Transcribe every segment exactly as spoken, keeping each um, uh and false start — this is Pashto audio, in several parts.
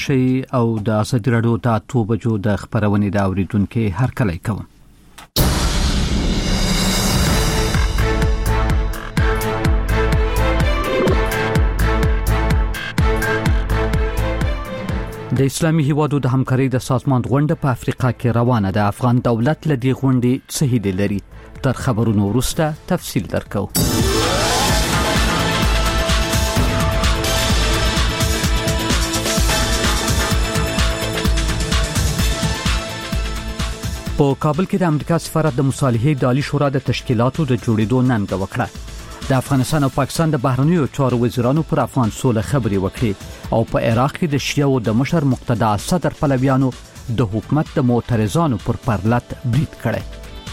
شي او د ازادي راډیو د اتو بجو د خبرونې د اوریدونکو هر کله کوم. د اسلامي هیوادو د همکارۍ د سازمان غونډه په افریقا کې روانه ده. افغان دولت لدی غونډې څه هیله لري؟ تر خبرونو وروسته تفصیل درکو. په کابل کې د امریکا سفارت د مصالحې د عالی شورا د تشکیلاتو د جوړېدو ننګه وکړه. د افغانستان او پاکستان د بهرنیو چارو وزیرانو پر افغان سوله خبرې وکړې او په عراق کې د شیعو د مشر مقتدا صدر پلویانو د حکومت د معترضانو پر پرلط برید کړي.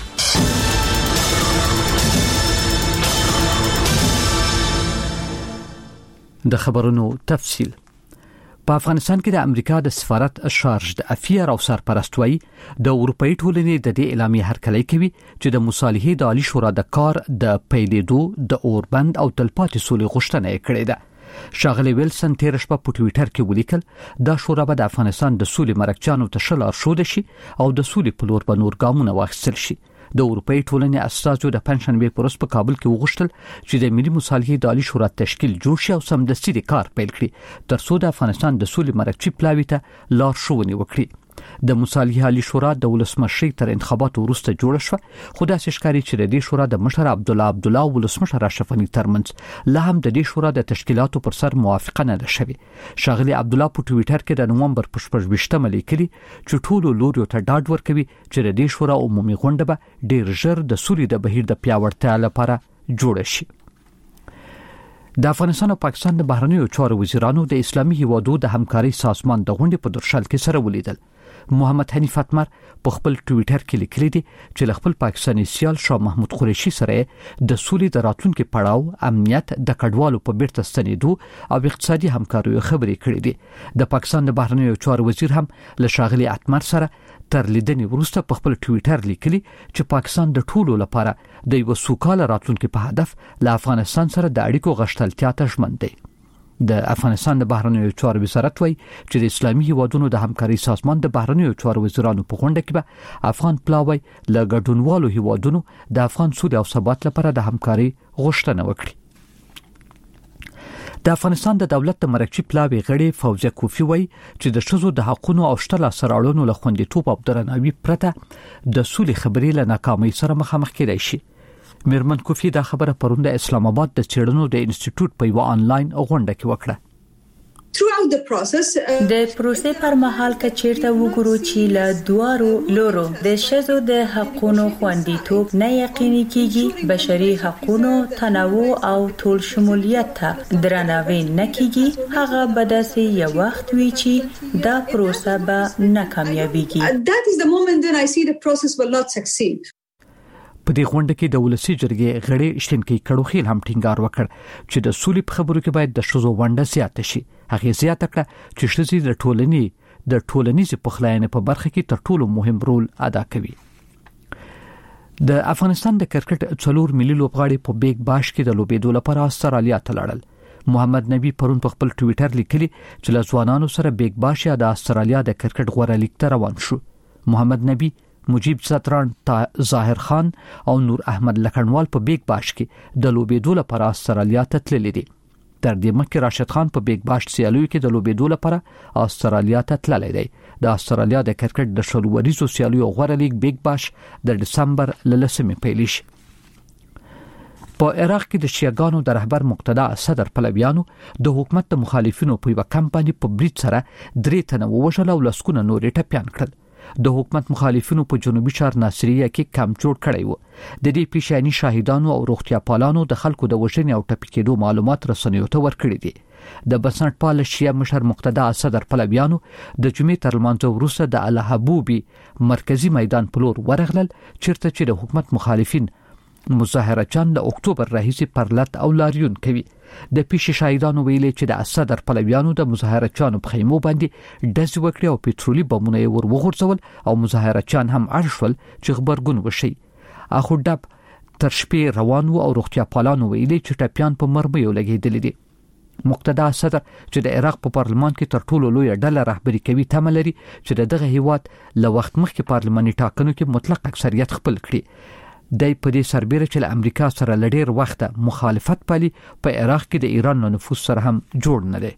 د خبرونو تفصیل. په افغانستان کې د امریکا د سفارت شارج د افیر او سرپرستوي د اروپאי ټولنې د دې اعلامیه هرکلی کوي چې د مصالحې د عالی شورا د کار د پیلېدو د اوربند او تلپاتې سولې غوښتنه کړې ده. شاغلی ویلسن تیر شپه په ټوئیټر کې ولیکل دا شورا به د افغانستان د سولې مرکچانو ته شل ارشود شي او د سولې په لور به نور ګامونه واخیستل شي. د اروپאי ټولنې اساسو د پنځشنبه پروس په کابل کې وغوښتل چې د ملي مصالحې د عالی شورا تشکیل جوړ شي او سمدستي د کار پیل کړي ترڅو د افغانستان د سولې مرکچي پلاوي ته لار ښوونې وکړي. د مصالحې عالی شورا د ولسمشر تر انتخاباتو وروسته جوړ شو، خو د ښکاری چې د دې شورا د مشر عبد الله عبد الله ولسمشر اشرف غنی ترمنځ له هم د دې شورا د تشکیلاتو پر سر موافقه نه ده شوې. شاغلی عبد الله په ټوئیټر کې د نومبر په شپږم لیکلي چې ټولو لوريو ته ډاډ ورکوي چې د دې شورا عمومي غونډه به ډیر ژر د سولې د بهیر د پیاوړتیا لپاره جوړ شي. د افغانستان او پاکستان د بهرنیو چارو وزیرانو د اسلامي هیوادو د همکارۍ سازمان د غونډې په درشل کې سره ولیدل. محمد حنیف اتمر په خپل ټوئیټر کې لیکلي دي چې خپل پاکستاني سیال شاه محمود قریشي سره د سولې د راتلونکو پړاو، امنیت، د کډوالو په بیرته ستنېدو او اقتصادي همکاریو خبرې کړې دي. د پاکستان د بهرنیو چارو وزیر هم له شاغلي اتمر سره تر لیدنې وروسته په خپل ټوئیټر لیکلي چې پاکستان د ټولو لپاره د یو سوکاله راتلونکو په هدف له افغانستان سره د اړیکو غښتلتیا ته ژمن دی. د افغانستان د بهرنیو چارو وزارت وایي چې د اسلامي هیوادونو د همکارۍ سازمان د بهرنیو چارو وزیرانو په غونډه کې به افغان پلاوی له ګډونوالو هیوادونو د افغان سولې او ثبات لپاره د همکارۍ غوښتنه وکړي. د افغانستان د دولت د مرکچي پلاوی غړي فوزیه کوفی وایي چې د شذو د حقوقو او شتله سرالونو له خوندیتوب او درناوي پرته د سولې خبرې له ناکامۍ سره مخامخ کېدای شي. میرمن کوفی دا خبره پرون د اسلام آباد د چېړنو د انسټیټیوټ په یو آنلاین غونډه کې وکړه. د پروسې پر مهال کې چیرته وګورو چې له دوارو لورو د شذو د حقوقو خوندیتوب نه یقیني کیږي، بشري حقوقو تنوع او ټول شمولیت ته درناوی نه کیږي، هغه به داسې یو وخت وي چې دا پروسه به ناکامیابیږي. That is the moment when I see the process will not succeed. په دې غونډه کې د ولسی جرګې غړي شتنکی کړوخیل هم ټینګار وکړ چې د سولې په خبرو کې باید د شذو ونډه زیاته شي. هغه زیاته کړه چې شذې د ټولنې د ټولنیز پخلاینې په برخه کې تر ټولو مهم رول ادا کوي. د افغانستان د کرکټ څلور ملي لوبغاړي په بیگ باش کې د لوبېدو لپاره استرالیا ته لاړل. محمد نبی پرون په خپل ټوئیټر لیکلي چې له ځوانانو سره بیگ باش یا د استرالیا د کرکټ غوړه لیګ ته روان شو. محمد نبی، مجیب ستران، ظاهر خان او نور احمد لکړنوال په بیگ باش کې د لوبېدو لپاره استرالیا ته تللي دي. تر دې مخکې راشد خان په بیگ باش سیالیو کې د لوبېدو لپاره استرالیا ته تللی دی. د استرالیا د کرکټ د شلو وریزو سیالیو غوړه لیګ بیگ باش د دسمبر لسمې پیل شي. په عراق کې د شیعاګانو د رهبر مقتدا صدر پلویانو د حکومت د مخالفینو په یو کمپایني په برید سره درې تنه ووژل او لسکونه نورې ټپيان کړل. د حکومت مخالفینو په جنوبي ښار ناصریه کې کم جوړ کړی و. د دې پیشانی شاهدانو او روغتیا پالانو د خلکو د وژنې او ټپي کېدو معلومات رسنیو ته ورکړي دي. د بسنټپال شیعه مشر مقتدا صدر پلویانو د جمعې تر لمانځه وروسته د الحبوبي مرکزی میدان په لور ورغلل، چیرته چې د حکومت مخالفین مظاهرچان له اکتوبر راهیسې پرلط او لاریون کوي. د پیش شاهدانو ویلي چې د صدر پلویانو د مظاهرچانو په خیمو باندې ډز وکړي او پېټرولي بمونه یې ور وغورځول او مظاهرچان هم اړ شول چې خبرګون وشي. اخو ډب تر شپې روان و او روغتیا پالانو ویلي چې ټپيان په مرمیو لګېدلي دي. مقتدا صدر چې د عراق په پارلمان کې تر ټولو لوی ډله رهبری کوي تمه لري چې دغه هیواد له وخت مخکې پارلماني ټاکنو کې مطلق اکثریت خپل کړي د په دې سربېره چې له امریکا سره لډیر وخت مخالفت پالي په عراق کې د ایران له نفوذ سره هم جوړ نه دی.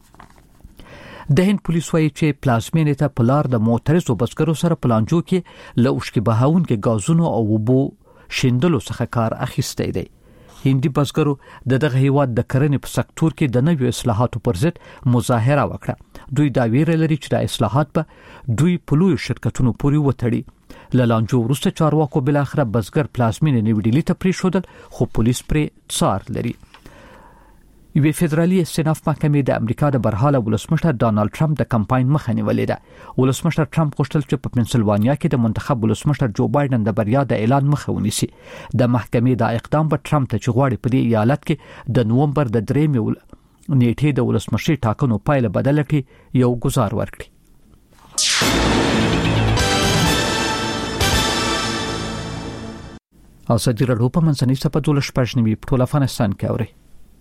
د هند پولیس وايي چې پلازمینې ته پلار د معترضو بسکرو سره پلانجو کې له اوشکې بهاون کې غازونو او وبو شیندلو څخه کار اخیستی دی. هندي بسکرو د دغه هیواد د کرنې په سکتور کې د نویو اصلاحاتو پر ضد مظاهره وکړه. دوی دا ویره لري چې د اصلاحات به دوی په لوی شرکتونو پورې وتړي. لالانجو وروسته چارواکو بل اخر بسګر پلازمینې نیوډیلی ته پریښودل خو پولیس پرې څار لري. یوه فدرالي استیناف محکمې د امریکا د برحاله ولسمشر ډانلډ ټرمپ د کمپاین مخه نیولې ده. ولسمشر ټرمپ غوښتل چې په پنسلوانیا کې د منتخب ولسمشر جو بایدن د بریا د اعلان مخه ونیسي. د محکمې د اقدام په ټرمپ ته چې غواړي په دې ایالت کې د نومبر د درېمې نیټې د ولسمشر ټاکنو پایله بدل کړي یو گزار ورکړي. او صدر اروپا منځنۍ سپه دولس پښنوي په ټول افغانستان کې اوري.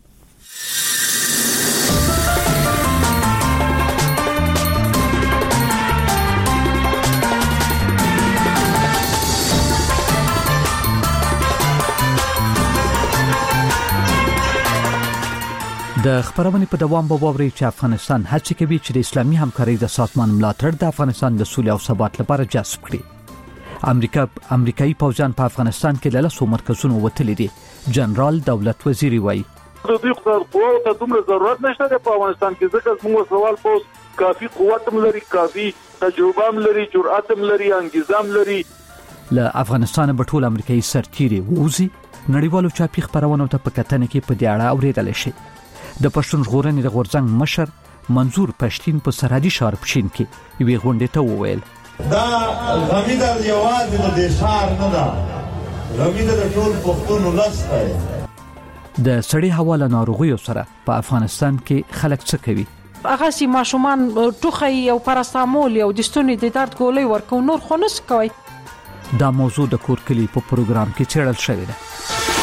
د خبرونې په دوام به ووري چې افغانستان هڅه کوي چې د اسلامي همکارۍ د سازمان ملاتړ د افغانستان د سولې او ثبات لپاره جذب کړي. امریکا امریکایي پوځیان په افغانستان کې له لاسو مرکزونو وتلي دي. جنرال دولت وزیری وایي د دې قوت ته دومره ضرورت نشته په افغانستان کې ځکه موږ سوال پوس کافي قوت هم لري، کافي تجربه هم لري، جرأت هم لري، انګیزه هم لري. له افغانستان په ټول امریکایي سرتیري ووزي. نړیوالو چاپی خبرونو ته په کتنه کې په دې اړه اوریدل شي. د پښتون ژغورنې د غورځنګ مشر منظور پښتين په سرحدي ښار پښین کې یوه غونډه ته وویل دا غمیده یوازې د شهر نه ده، غمیده د ټول پښتون ولس دی. د سړی حواله ناروغیو سره په افغانستان کې خلک څه کوي؟ هغه سي ماشومان ټوخی او پاراستامول او د ستوني د درد ګولۍ ورکو نور خو نس کوي. دا موضوع د کور کلی په پروګرام کې څېړل شوې ده.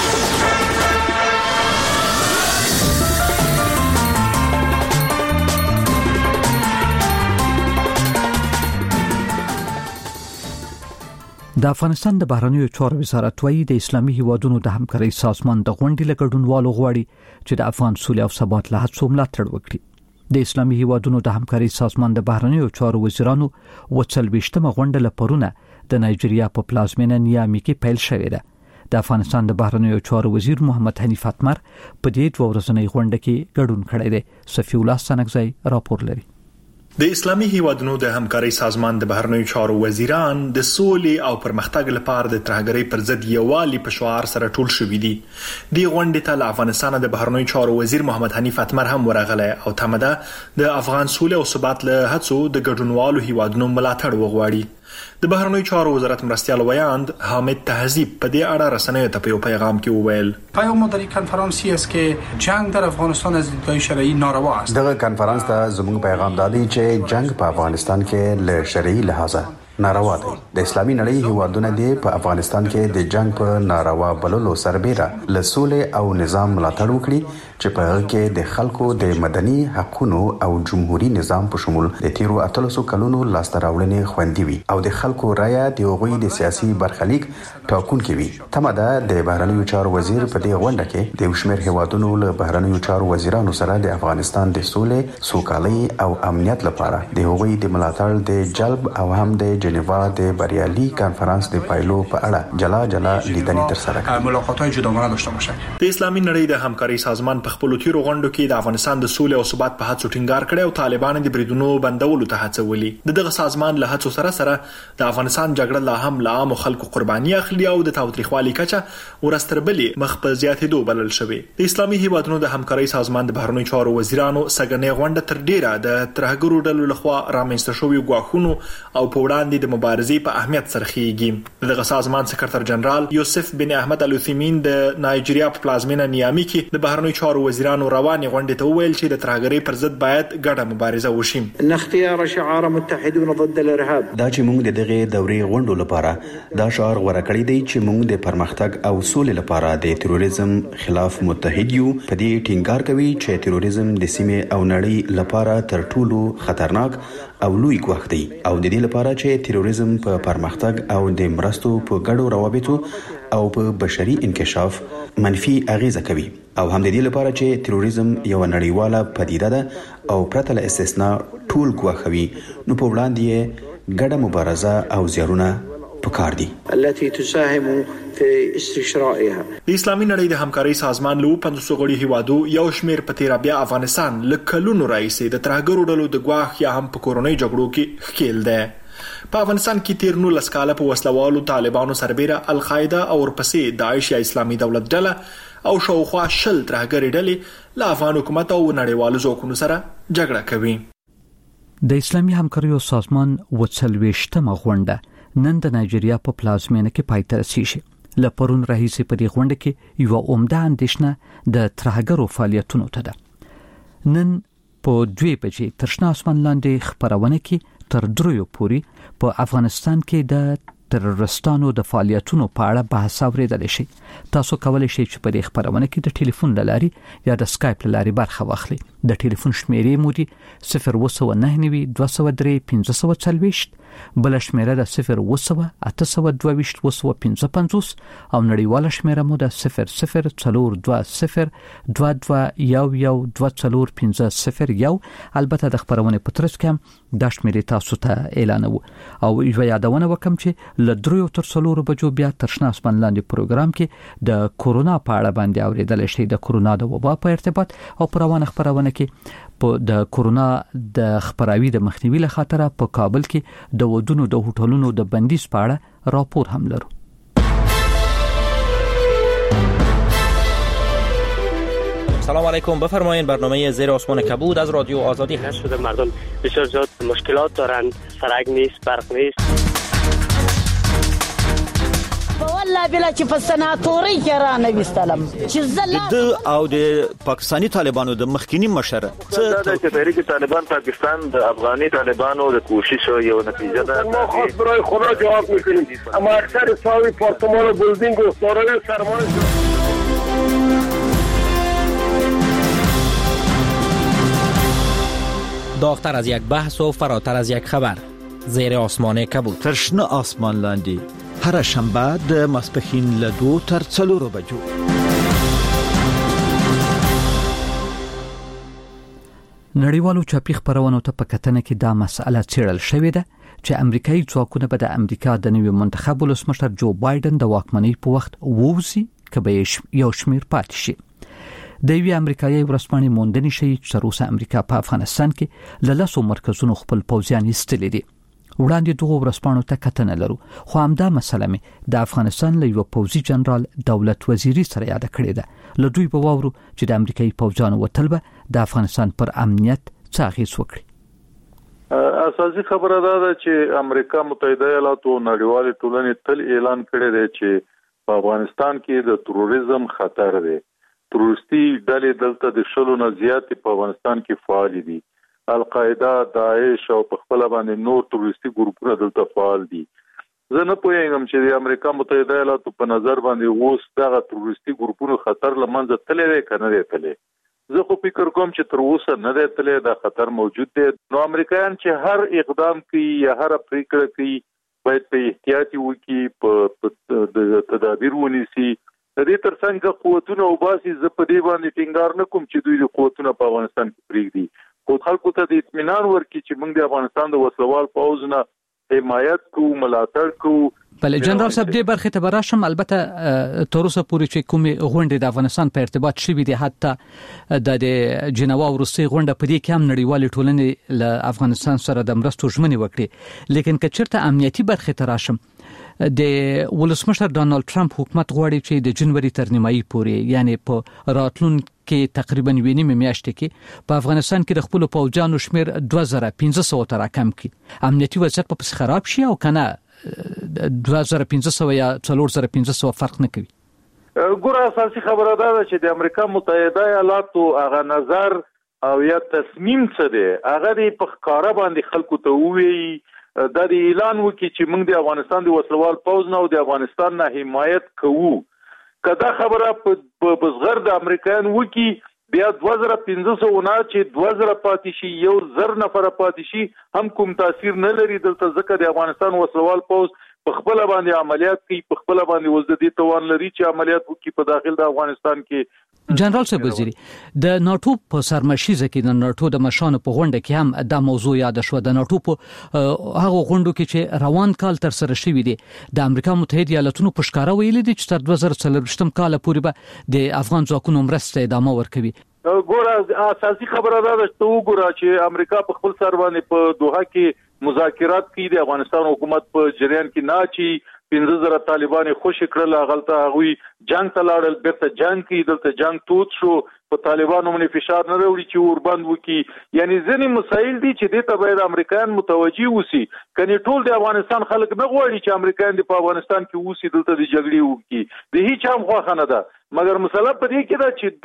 د افغانستان د بهرنیو چارو وزارت وايي د اسلامي هیوادونو د همکارۍ سازمان د غونډې لګډونوالو غواړي چې د افغان سولې او ثبات له هڅو ملاتړ وکړي. د اسلامي هیوادونو د همکارۍ سازمان د بهرنیو چارو وزیرانو وڅلويشتمه غونډه لپاره د نایجیریا په پلازمینه نیامي کې پیل شوې ده. د افغانستان د بهرنیو چارو وزیر محمد حنیف اتمر په دې دوه ورځنۍ غونډه کې ګډون کړی دی. صفی الله سنگزی راپور لري. د اسلامي هیوادونو د همکارۍ سازمان د بهرنیو چارو وزیران د سولې او پرمختګ لپاره د ترهګرۍ پر ضد یووالي په شعار سره ټول شوي دي. د غونډې ته له افغانستان د بهرنیو چارو وزیر محمد حنیف اتمر هم ورغلی او تمه ده د افغان سولې او ثبات له هڅو د ګډونوالو هیوادونو ملاتړ وغواړي. د بهرنیو چارو وزارت مرستیال ویاند حامد تهذیب په دې اړه رسنیو ته په یو پیغام کې وویل پیام در این کنفرانسی است که جنگ در افغانستان از دیدگاه شرعی ناروا است. دغه کنفرانس ته زموږ پیغام دادی چې جنگ په افغانستان کې له شرعي لحاظه ناروا دی. د اسلامي نړۍ هیوادونه دی په افغانستان کې د جنگ په ناروا بللو سربېره له سولې او نظام ملاتړ وکړي چې په هغه کې د خلکو د مدني حقوقو او جمهوریت نظام په شمول د تیرو اتلسو کلونو لاسته راوړنې خوندي وي او د خلکو رایه د هغوی د سیاسي برخلیک ټاکونکي وي. تمه ده د بهرنیو چارو وزیر په دې غونډه کې د شمېر هیوادونو له بهرنیو چارو وزیرانو سره د افغانستان د سولې، سوکالۍ او امنیت لپاره د هغوی د ملاتړ د جلب او هم د جنیوا د بریالي کانفرنس د پایلو په اړه جلا جلا لیدنې ترسره کړي. ملاقات‌های جداگانه داشته باشه. د اسلامي نړۍ د همکارۍ سازمان په خپل تیرو غونډو کې د افغانستان د سولې او ثبات په هڅو ټینګار کړی او طالبان د بریدونو بندولو ته هڅولي. دغه سازمان له هڅو سره سره د افغانستان جګړه لا هم لا عام خلکو قرباني اخلي او د تاوتریخوالي کچه ورستربلې مخ په زیاتېدو بلل شوی. د اسلامي هیوادونو د همکارۍ سازمان د بهرنیو چارو وزیرانو سګنې غونډه تر ډیره د ترهګرو ډلو لخوا رامنځته شوی ګواښونو او په وړاندې وړاندې د مبارزې په اهمیت سره خېږي. دغه سازمان سکرټر جنرال یوسف بن احمد الوثیمین د نایجیریا په پلازمینه نیامي کې د بهرنیو چارو وزیرانو روانې غونډې ته وویل چې د ترهګرۍ پر ضد باید ګډه مبارزه وشي. ان اختیار شعار متحدون ضد الارهاب دا چې موږ د دغه دورې غونډو لپاره دا شعار غوړه کړی دی چې موږ د پرمختګ او سولې لپاره د تروریزم خلاف متحد یو. په دې ټینګار کوي چې تروریزم د سیمې او نړۍ لپاره تر ټولو خطرناک او لوی ګواښ دی او د دې لپاره چې تروریزم په پرمختګ او د مرستو په ګډو روابطو او په بشري انکشاف منفي اغیزه کوي او هم د دې لپاره چې تروریزم یو نړیواله پدیده ده او پرته له استثناء ټول ګواښوي نو په وړاندې ګډه مبارزه او زیارونه پکار دي التي تساهم في استشرائها. د اسلامي نړۍ د همکارۍ سازمان له پنځوس غړي هیوادو یو شمیر په تیر بیا افغانستان لکلونو راځي د ترهګرو ډلو د ګواښ یا هم په کورونی جګړو کې ښکیل ده. په افغانستان کې تیر نو لسکاله په وسلوالو طالبانو سربېره القاعده او ورپسې داعش یا اسلامي دولت ډله او شاوخوا شل ترهګري ډلې له افغان حکومت او نړیوالو ځواکونو سره جګړه کوي. د اسلامي همکاریو سازمان وڅلويشتمه غونډه نن د نایجیریا په پلازمینه کې پای ته رسیږي. له پرون راهیسې په دې غونډه کې یو عمده اندېښنه د ترهګرو فعالیتونو ته ده. نن په دوی بجې تر شنه اسمان لاندې خبرونه کې تر دریو پورې په افغانستان کې د ترورستانو د فعالیتونو په اړه بحث اوریدل شي. تاسو کولی شئ چې په دې خبرونه کې د ټلیفون لاري یا د سکایپ لاري برخه واخلئ. د ټلیفون شمیرې مو دي صفر اووه نهه نوي دوه سوه درې پنځه سوه څلوېښت، بل شمیره د صفر اووه سوه اته سوه دوه ویشت اووه سوه پنځه پنځوس او نړیواله شمیره مو د صفر صفر څلور دوه صفر دوه دوه یو یو دوه څلور پنځه صفر یو. البته د خبرونه په ترڅ کې د شمیرې تاسو ته اعلانوو او یو یادونه وکم چې ل دریو تر څلورو بجو بیا تر شنه اسمان لاندې پروګرام کې د کورونا په اړه باندې اوریدل شي. د کورونا د وبا په ارتباط او پروانه خبرونه کې په د کورونا د خبراوي د مخنیوي له خاطر په کابل کې د ودونو د هوټلونو د بندیز په اړه راپور هم لرو. سلام علیکم، بفرمایید. برنامه زیر آسمان کبود از رادیو آزادی هست. شده مردم بسیار زیاد مشکلات دارند، سرک نیست، برق نیست. والله بلا چې په سناتوري کې را نه وستلم چې زله د او د پاکستانی طالبانو د مخکینی مشره څه د تحریک طالبان پاکستان د افغاني طالبانو د کوشش یو نتیجه ده. ما خاص برای خدا جواب میکنیم، اما اکثر ساوی پارتمان و بلدینگ و سارای سرمان داغتر از یک بحث و فراتر از یک خبر. زیر آسمان کبود، ترشنه آسمان لاندی، هر شنبه د ماسپښین له دو تر څلورو بجو. نړیوالو چاپی خبرونو ته په کتنه کې دا مسأله څېړل شوې ده چې امریکایي ځواکونه به د امریکا د نوي منتخب ولسمشر جو بایدن د واکمنۍ په وخت ووزي که به یو شمیر پاتې شي. د یوې امریکایي ورځپاڼې موندنې ښیي چې تر اوسه امریکا په افغانستان کې له لسو مرکزونو خپل پوځیان ایستلي دي. وړاندې دغو ورځپاڼو ته کتنه لرو، خو همدا مسله مې د افغانستان له یو پوځي جنرال دولت وزیري سره یاد کړې ده. له دوی به واورو چې د امریکایي پوځیانو وتل به د افغانستان پر امنیت څه اغېز وکړي. اساسي خبره دا ده چې امریکا متحده ایالات او نړیوالې ټولنې تل اعلان کړی دی چې په افغانستان کې د تروریزم خطر دی. تروریستي ډلې دلته د شلو نه زیاتې په افغانستان کې فعال دي. القاعده، داعش او په خپل باندې نور تروریستي ګروپونه دلته فعال دي. زه نه پوهیږم چې د امریکا متحده ایالاتو په نظر باندې اوس دغه تروریستي ګروپونو خطر لمنځه تللی دی که نه دی تللی. زه خو فکر کوم چې تر اوسه نه دی تللی، دا خطر موجود دی. نو امریکایان چې هر اقدام کوي یا هر پریکړه کوي باید په احتیاطي وکړي، په تدابیر ونیسي. د دې ترڅنګ قوتونه وباسي. زه په دې باندې ټینګار نه کوم چې دوی د قوتونه په افغانستان کې پرېږدي، خو خلکو ته د اطمینان ورکړي چې موږ د افغانستان د وسلوال پوځ نه حمایت کوو، ملاتړ کوو. بله جنرال صاحب، دې برخې ته به راشم. البته تر اوسه پورې چې کومې غونډې د افغانستان په ارتباط شوي دي، حتی د جنوا وروستۍ غونډه په دې کې هم نړیوالې ټولنې له افغانستان سره د مرستو ژمنې وکړې. لیکن که چېرته امنیتي برخې ته راشم، د ولسمشر ډانلډ ټرمپ حکومت غواړي چې د جنوري تر نیمایي پورې یعنی په راتلون کې تقریبا ویني میاشتې کې په افغانستان کې د خپل پوځیانو شمیر دوه زره پنځه سوه تر کم کړي. امنیتي وضعیت په خراب شي او کنه دوه زره پنځه سوه یا څلور زره پنځه سوه فرق نه کوي. ګوره اساسي خبره دا ده چې د امریکا متحده ایالاتو هغه نظر او یا تصمیم څه دی هغه په ښکارا باندې خلکو ته ووایي دا د اعلان وکړي چې موږ د افغانستان د وسلوال پوځ نه او د افغانستان نه حمایت کوو. کدا خبره په بزغر د امریکایان وکړي بیا دوه زره پنځه سوه نه چې دوه زره پاتې شي یو زر نفر پاتې شي هم کوم تاثیر نه لري. دلته ځکه د افغانستان وسلوال پوځ په خپل باندې عملیات کوي په خپل باندې وزدي توان لري چې عملیات وکړي په داخل د افغانستان کې. جنرال صاحب وزیری د ناتو په سرمشيزه کې د ناتو د مشانو په غونډه کې هم د موضوع یاد شو. د ناتو په هغه غونډو کې چې روان کال تر سره شوې دي د امریکا متحده ایالاتونو په ښکارا ویلي دي چې تر دوه زره څلور کال پورې به د افغان ځواکونو مرسته ادامه ورکوي. ګوره اساسي خبره دا ده چې وګوره چې امریکا په خپل سر باندې په دوحه کې مذاکرات کوي د افغانستان حکومت په جریان کې نه چې پنځه زره طالبان خوشی کړل غلطه غوي جنگ ته لاړل بیرته جنگ کې دلته جنگ توت شو په طالبانو باندې فشار نه وروړي چې وربند وکي. یعنی ځینې مسایل دي چې د ته باید امریکایان متوجي وسی. کني ټول د افغانستان خلک نه غواړي چې امریکایان د افغانستان کې وسی دلته د جګړې وکي د هیڅ هم خو نه ده. مګر مسله په دې کې ده چې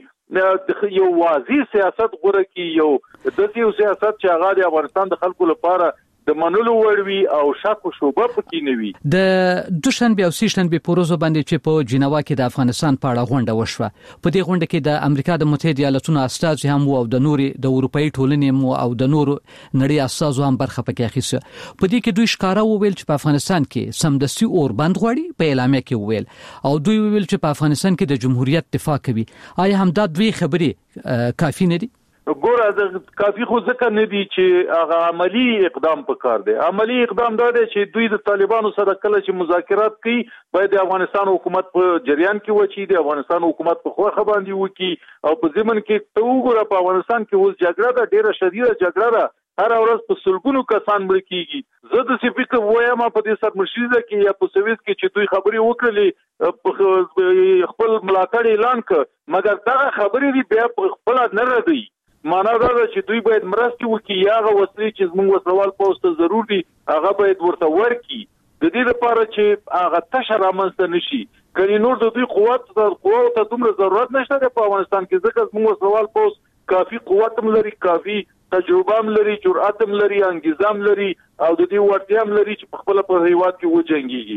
دوی یو واضح سیاست غوړه کی یو د یو سیاست چې هغه د افغانستان د خلکو لپاره د منلو وړوي او شک او شوبه پکې نه وي. د دوشنبه او سهشنبه پروزو باندې چې په جنیوا کې د افغانستان په اړه غونډه وشوه. په دې غونډه کې د امریکا د متحده ایالاتونو استازي هم او د نوري د اروپאי ټولنې مو او د نورو نړۍ استازو هم برخه پکې اخیسته. په دې کې دوی ښکارا وویل چې په افغانستان کې سمدستي اور بند غواړي په اعلامیه کې وویل او دوی وویل چې په افغانستان کې د جمهوریت دفاع کوي. آیا هم دا دوی خبرې کافي نه دي؟ ګوره د کافي خو ځکه نه دي چې هغه عملی اقدام پکار دی. عملی اقدام دا دی چې دوی د طالبانو سره کله چې مذاکرات کوي باید د افغانستان حکومت په جریان کې وچی د افغانستان حکومت په خوخه باندې وکي او په ضمن کې ته وګوره په افغانستان کې اوس جګړه ده ډیره شدیده جګړه ده هر ورځ په سلګونو کسان مړ کیږي. زه د سپیکر وایم په دې سرمشيزه کې یا په سويس کې چې دوی خبري وکړلې خپل ملاتړ اعلان کړ مګر دا خبرې دی بیا خپل نه ردی. معنا دا ده چې دوی باید مرسته وکړي یا هغه وسلې چې زموږ وسلوال پوځ ته ضرور دي هغه باید ورته ورکړي د دې لپاره چې هغه تشه رامنځته نشي. کني نور د دوی قوت د قوت ته دومره ضرورت نشته په افغانستان کې ځکه زموږ وسلوال پوځ کافي قوت هم لري کافي تجربه هم لري جرأت هم لري انګیزه هم لري او د دې وړتیا هم لري چې په خپل په هیواد کې وجنګيږي.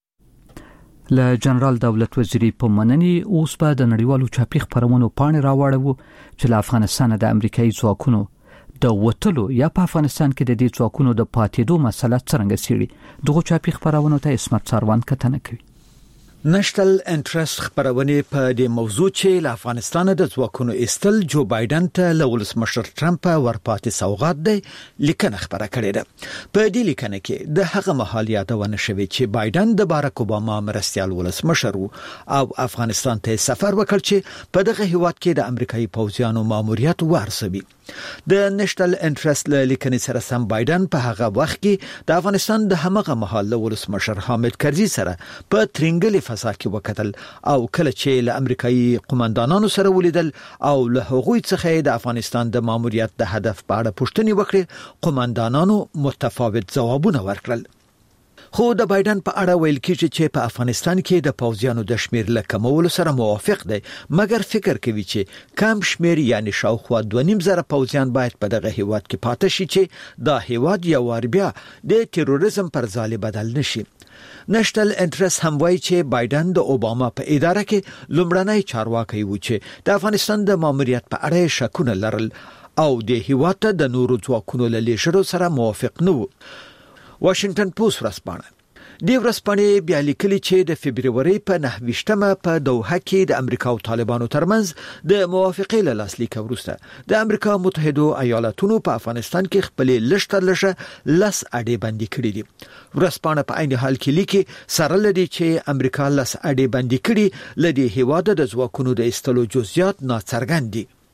له جنرال دولت وزیری په مننې اوس په د نړیوالو چاپی خبرونو پاڼې راوړو چې له افغانستان د امریکایي ځواکونو د وټلو یا په افغانستان کې د دې ځواکونو د پاتېدو مسله څنګه سیړي دغه چاپی خبرونو ته اسمت ساروان کتنه کوي. نشنل انټرست خبرونه په دې موضوع چې له افغانستان د ځواکونو استل جو بایدن ته له ولسمشر ټرمپ ورپاتې سوغات دی لیکنه خبره کړې ده. په دې لیکنه کې د هغه مهال یادونه شوې چې بایدن د باراک اوباما مرستيال ولسمشر او افغانستان ته سفر وکړ چې په دغه هیواد کې د امریکایي پوځیانو ماموریت ورسوي. د نشنل انټرست لیکنې سره سم بایدن په هغه وخت کې د افغانستان د همغه مهال ولسمشر حامد کرزي سره په ترنګلي فضا کې وکتل او کله چې له امریکایي قومندانانو سره ولیدل او له هغوی څخه د افغانستان د ماموریت د هدف په اړه پوښتنې وکړې قومندانانو متفاوت ځوابونه ورکړل. خو د بایدن په اړه ویل کیږي چې په افغانستان کې د پوځیانو د شمیر له کمولو سره موافق دی مګر فکر کوي چې کم شمیر یعنی شاوخوا دوه نیم زره پوځیان باید په دغه هیواد کې پاتې شي چې دا هیواد یو وار بیا د تروریزم پر ځای بدل نشي. نشنل انټرست هم وایي چې بایدن د اوباما په اداره کې لومړنی چارواکي و چې د افغانستان د ماموریت په اړه شکونه لرل او د هیواد ته د نورو ځواکونو له لیږلو سره موافق نه و. واشنگټن پوسټ ورځپاڼه د ورځپاڼې بیا لیکلي چې د فبرवरी په نهه ویشتمه په دوحه کې د امریکا او طالبانو ترمنځ د موافقې له لاسلیک وروسته د امریکا متحده ایالاتونو په افغانستان کې خپل لشتر لشه لس اډې بندي کړې دي. ورځپاڼه په عین حال کې لیکي سره لدی چې امریکا لس اډې بندي کړې لدی هیواد د ځواکونو د استلو جزئیات ناڅرګند دي.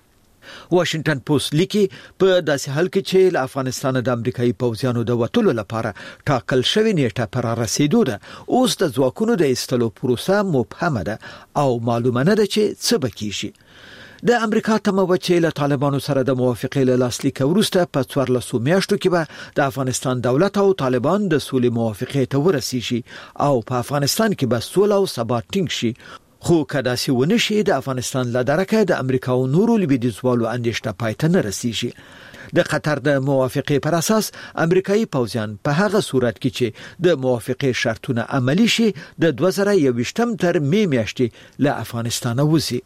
واشنگټن پوسټ لیکي په داسې حال کې چې له افغانستان د امریکایي پوځیانو د وټولو لپاره ټاکل شوی نیټه پر رسیدو ده، اوس د ځواکونو د ایستلو پروسه مبهمه ده او معلومه نه ده چې څه به کیږي. د امریکا تمه چې له طالبانو سره د موافقې له لاسلیک وروسته په څوارلسو میاشتو کې به د افغانستان دولت او طالبان د سولې موافقې ته ورسیږي او په افغانستان کې به سوله او ثبات ټینګ شي. خو کدا سی ونشي د افغانستان لدارکه د امریکا او نورو لویدیځوالو اندېښنه پاتې نه رسیږي. د قطر د موافقې پر اساس امریکایي پوځیان په هغه صورت کې چې د موافقې شرطونه عملی شي د دوه زره یوویشتم تر می میاشتې له افغانستان وځي.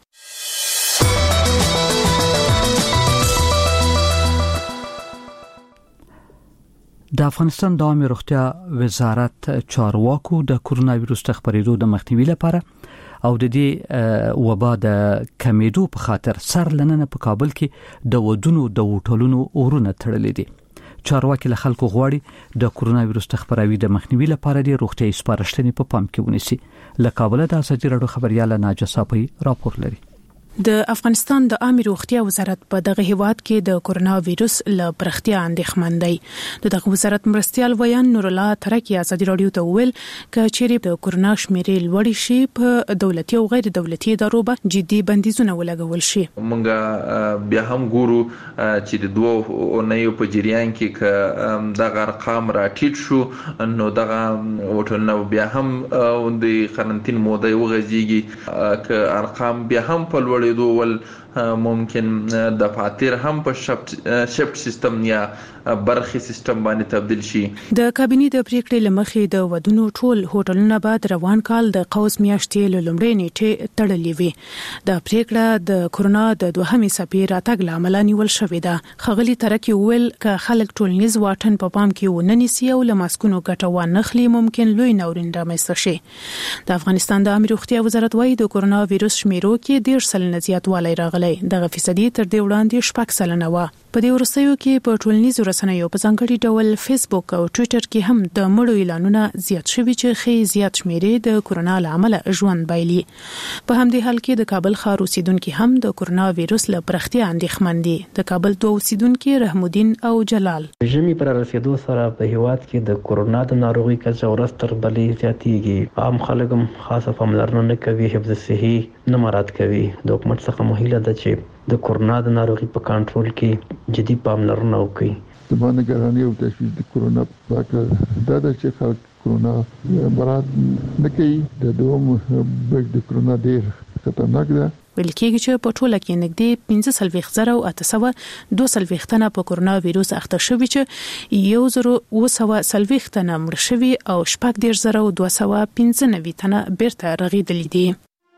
د افغانستان د عامه روغتیا وزارت چارواکو د کورونا وایرس خپرېدو د مخنیوي لپاره او د دې وبا د کمیدو په خاطر سر لننه په کابل کې د ودونو د هوټلونو اورونه تړلې دي. چارواکي له خلکو غواړي د کورونا وایرس خپراوي د مخنیوي لپاره د روغتیا سپارښتنې په پام کې ونیسي. له کابل د ازادي راډیو خبرياله ناجه صافي راپور لري. د افغانستان د عامه روغتیا وزارت په دغه هیواد کې د کورونا وایرس له پرختیا اندېښمن دی. دغه وزارت مرستيال ویان نور الله ترکی ازادي راډیو ته ویل چې چیرې د کورونا شمیرې لوړ شي په دولتي او غیر دولتي ادارو به جدي بندیزونه ولګول شي. مونږ بیا هم ګورو چې د دوه اونیو په جریان کې ک دغه ارقام راټیټ شو نو دغه وټلنه بیا هم د قرنټین موده وغځيږي ک ارقام بیا هم په ول ممکن د فاتیر هم په شفت شفت سیستم یا برخي سیستم باندې تبدیل شي. د کابینې د پریکړې لمخې د ودونو ټول هوټلونه بعد روان کال د قوس میاشتې له لومړۍ نیټه تړلې وي. د پریکړه د کورونا د دوهمې څپې راتګ لامل نیول شوې ده. خغلی ترکی ویل ک خلک ټولنیز واټن په پام کې وننسي او لماسکونو ګټه ونخلي ممکن لوی ناورین رامنځته شي. د افغانستان د عامه روغتیا وزارت وايي د کورونا وایرس شمیرو کې ډیر سلنه زیاتوالی راغلی. دغه فیصدي تر دې وړاندې شپږ سلنه و. په دې ورسېو کې په ټولنیزو رسنیو په ځانګړي ډول فیسبوک او ټوئیټر کې هم د مړو اعلانونه زیات شوي چې خې زیات شمیرې د کورونا لامل ژوند بایلي. په همدې حال کې د کابل ښار اوسیدونکو هم د کورونا وایرس له پرختیا اندېښمن دي. د کابل دوه اوسیدونکو رحمودین او جلال ژمي پر رسیدو سره په هیواد کې د کورونا د ناروغي کچه ورځ تر بلې زیاتېږي. عام خلک هم خاصه پاملرنه نه کوي، حفظ صحي نه مراعات کوي. د حکومت څخه مهیله ده چې د کورونا د ناروغي په کنټرول کې جدي پاملرنه وکړي. د باندې ګرانی او تشویش د کورونا په اړه دا د چې خلک کورونا مراد نه کوي. د دوم بګ د کورونا ډیر خطرناک ده. ویل کېږي چې په ټوله کې نږدې پنځه سلويخ زره او اته سوه دوه سلويخ تنه په کورونا وایرس اخته شوي چې یو زره اوه سوه سلويخ تنه مړ شوي او شپږ دېرش زره او دوه سوه پنځه نوي تنه بیرته رغېدلي دي.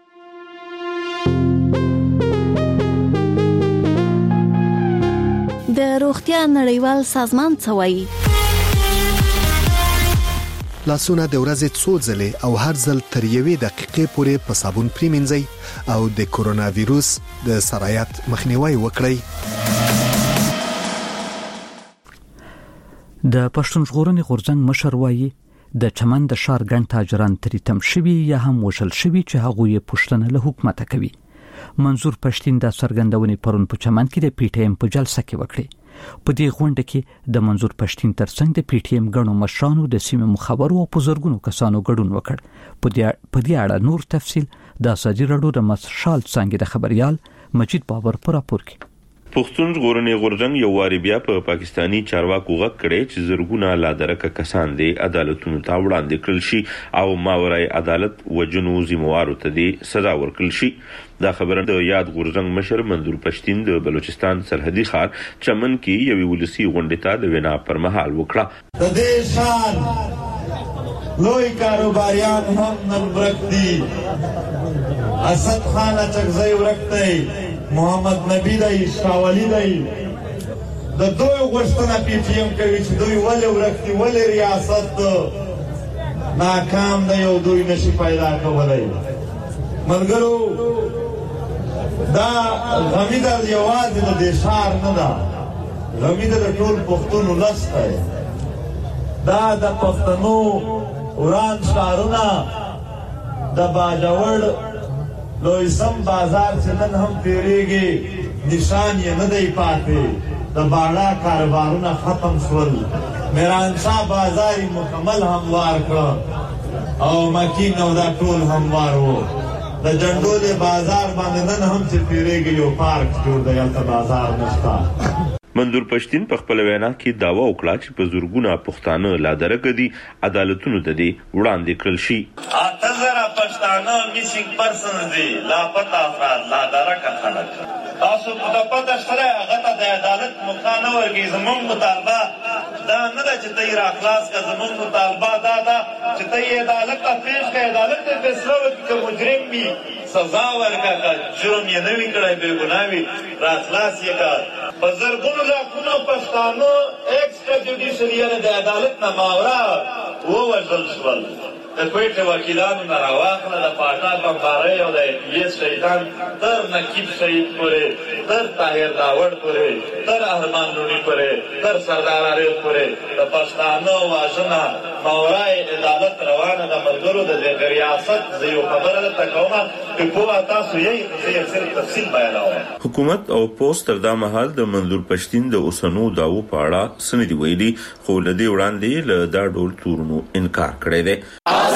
د روغتیا نړیوال سازمان څه وایي؟ لاسونه د ورځې څو ځلې او هر ځل تر یوې دقیقې پورې په صابون پریمنځئ او د کورونا وایرس د سرایت مخنیوي وکړئ. د پښتون ژغورنې غورځنګ مشر وایي د چمن د ښار ګڼ تاجران تریتم شوي یا هم وژل شوي چې هغه یې پښتنه له حکومت کوي. منظور پښتين د سرګندونې پرون په چمن کې د پی ټی ایم په جلسه کې وکړي. په دې غونډه کې د منظور پښتين ترڅنګ د پی ټی ایم غړو مشرانو د سیمې مخابرو او بزرګونو کسانو ګډون وکړ. په دې په دې اړه نور تفصيل د ازادي راډیو د مشال څنګه د خبريال مجید بابر پر راپور کې. پښتون ژغورنې غورځنګ یو واری بیا په پا پاکستانی چارواکو غږ کړي چې زرګونه لادرکه کسان دي عدالتونو ته وړاندې کړل شي او ماورای عدالت وجنو زموارو ته دي سزا ورکړل شي. دا خبره د یاد غورځنګ مشر منظور پښتين د بلوچستان سرحدي ښار چمن کې یو ولسی غونډه ته د وینا پر مهال وکړه. د دې ښار لوی کاروباریان هم نن ورک دي. اسد خان چغزی ورک دی، محمد نبی دی، شاولی دی. د دوی غوښتنه پی ټی ایم کوي چې دوی ولې ورک دي، ولې ریاست ناکام دی او دوی نشي پیدا کولی. ملګرو دا غمی د یوازې د دې ښار نه ده، غمی د ټول پښتون ولس دی. دا د پښتنو وران ښارونه د باجوړ لوی سم بازار چې نن هم تیریږي نشان یې نه دی پاتې. د باړه کاروبارونه ختم شول. میرانشاه بازار مکمل هموار کړ او مکین او دا ټول هموار وو. د جنډول بازار باندې نن هم چې پیریږي یو پارک جوړ دی، هلته بازار نشته. منظور پښتين په خپل وینا کې داوا وکړه چې په زورګونه پښتانه لا درکه دي عدالتونو ته دي وړاندې کړل شي. اته زره پښتانه میسینګ پرسن دي، لاپتا افراد لا درکه خلک. تاسو په پته سره هغه ته د عدالت مخانه ورګي. زموږ مطالبه دا نه ده چې تیر اخلاص کا زموږ مطالبه دا ده چې ته عدالت ته پیش کړه، عدالت ته فیصله وکړي چې مجرم وي سزا ورکړه، جرم یې نه وي کړی، بې ګناه وي را خلاص یې کړه. په زرګونو لاکونو پښتانه ایکسټرا جوډیشل د عدالت نه ماورا ووژل شول. د کوټې وکیلانو نه راواخله، د پاټا بمبارۍ او د ایس شهیدان تر نقیب شهید پورې، تر طاهر داوړ پورې، تر ارمان لوڼي پورې، تر سردار عارف پورې د پښتانه واژنه ماورای عدالت روانه د ملګرو د ریاست. زه یو خبره درته کوم چې پوه تاسو یې زه صرف تفصیل بیانوم. حکومت او پوسټ تر دا مهال د منظور پښتين د اوسنو داو په اړه سندې ویلي، خو لدی وړاندې له دا ډول تورونو انکار کړی دی.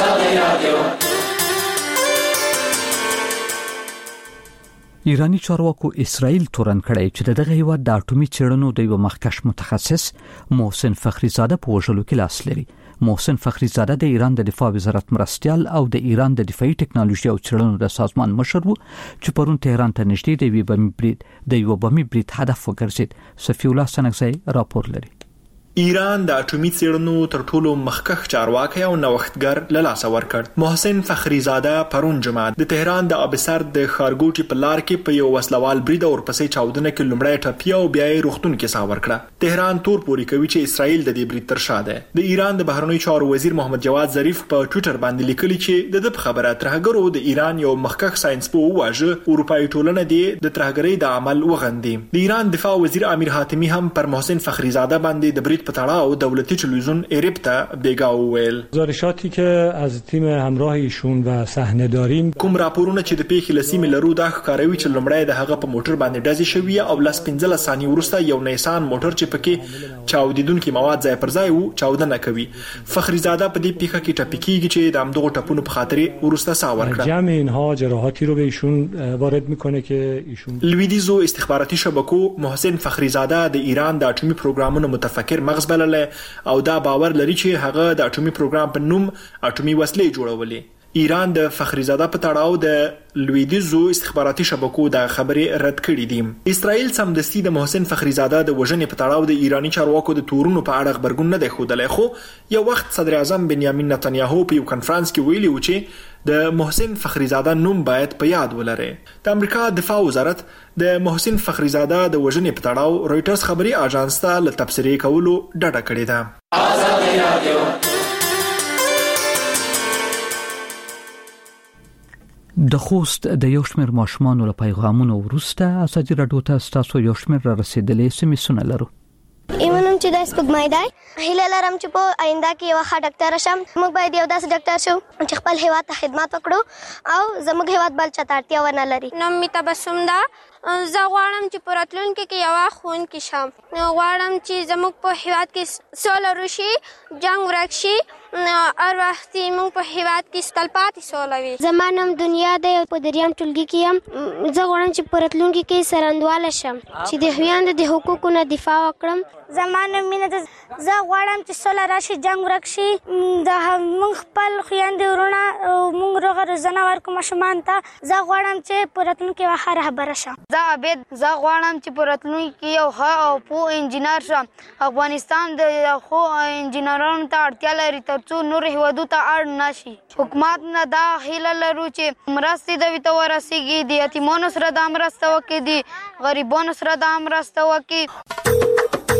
ایرانی چارواکو اسرائیل تورن کړی چې دغه هیواد د اټومي چېړنو د یو مخکښ متخصص محسن فخریزاده په وژلو کې لاس لري. محسن فخریزاده د ایران د دفاع وزارت مرستیال او د ایران د دفاعي ټکنالوژي او چېړنو د سازمان مشر وو چې پرون تهران ته نږدې د یو بمي برید د یو بمي برید هدف وګرځید. صفی الله سنگزی راپور لري. ایران د اټومي څېړنو تر ټولو مخکښ چارواکي او نوښتګر له لاسه ورکړ. محسن فخریزاده پرون جمعه د تهران د ابسر د خارګوټي په لار کې په یو وسلوال برید او ورپسې چاودنه کې لومړی ټپي او بیا یې روغتون کې ساه ورکړه. تهران تور پوري کوي چې اسرائیل د دې برید تر شا ده. د ایران د بهرنیو چارو وزیر محمد جواد ظریف په ټوئیټر باندې لیکلي چې د دې خبره ترهګرو د ایران یو مخکښ ساينسپوه واژه اروپאי ټولنه دی د ترهګرۍ د عمل وغندي. د ایران دفاع وزیر امیر حاتمی هم پر محسن فخریزاده باندې د برید په تړاو دولتي تلویزیون ایربتا بیگا ویل گزارشاتی که از تیم همراه ایشون و صحنه داریم کوم راپورونه چې د پیښې لسیمې لرو دا ښکاروي چې لومړی د هغه په موټر باندې ډزې شوې او لاس پنځه ثانیې وروسته یو نیسان موټر چې پکې چاودیدونکي مواد ځای پر ځای وو چاودنه کوي. فخریزاده په دې پیښه کې ټپي کیږي چې د همدغو ټپونو په خاطر ورسته ساه ورکړه. جمع اینها جراحاتی رو به ایشون وارد میکنه که ایشون لویدیزو استخباراتي شبکو محسن فخریزاده د ایران د اټومي پروګرامونو متفکر مغز بلل او دا باور لري چې هغه د اټومي پروګرام په نوم اټومي وسلې جوړولې. ایران د فخریزاده په تړاو د لویدیزو استخباراتي شبکو د خبرې رد کړې دي. اسرائیل سمدستي د محسن فخریزاده د وژنې په تړاو د ایرانی چارواکو د تورونو په اړه خبرګون نه دی ښودلی، خو یو وخت صدر اعظم بنیامین نتنیاهو په یو کنفرانس کې ویلي و چې د محسن فخریزاده نوم باید په یاد ولري. د امریکا دفاع وزارت د محسن فخریزاده د وژنې په تړاو رويټرز خبري اژانس ته له تبصرې کولو ډډه کړې ده. آزادي رادیو د خوست د یو شمېر ماشومانو له پیغامونو وروسته ازادي راډیو ته ستاسو یو شمېر را رسیدلې سمې لرو. ایمنم چې د سپګمای دی هیله لرم چې په آینده کې یو ښه ډاکټر شم. موږ باید یو داسې ډاکټر شو چې خپل هیواد ته خدمت وکړو او زموږ هیواد بل چاته اړتیا ونه لري. نوم می تبسم ده. زه غواړم چې په راتلونکي کې یوه ښوونکې شم. غواړم چې زموږ په هیواد کې سوله وشي، جنګ ورک شي، هر وخت موږ په هیواد کې تلپاتې سوله وي. زما نوم دنیا دی او په دریم ټولګي کې یم. زه غواړم چې په راتلونکي کې سرندواله شم چې د هویاندو د حقوقو نه دفاع وکړم. زما نوم مینه ده. زه غواړم چې سوله راشي، جنګ ورک شي، د موږ خپل خویندې ورونه موږ روغه روزنه ورکړو ماشومانو ته. زه غواړم چې په راتلونکي کې یوه ښه رهبره شم. زه عبید زه غواړم چې په راتلونکي کې یو ښه او پوه انجینر شم. افغانستان د ښو انجینرانو ته اړتیا لري ترڅو نور هیوادو ته اړ نشي. حکومت نه دا هیله لرو چې مرستې دوی ته ورسیږي، د یتیمانو سره دا مرسته وکړي، د غریبانو سره دا مرسته وکړي.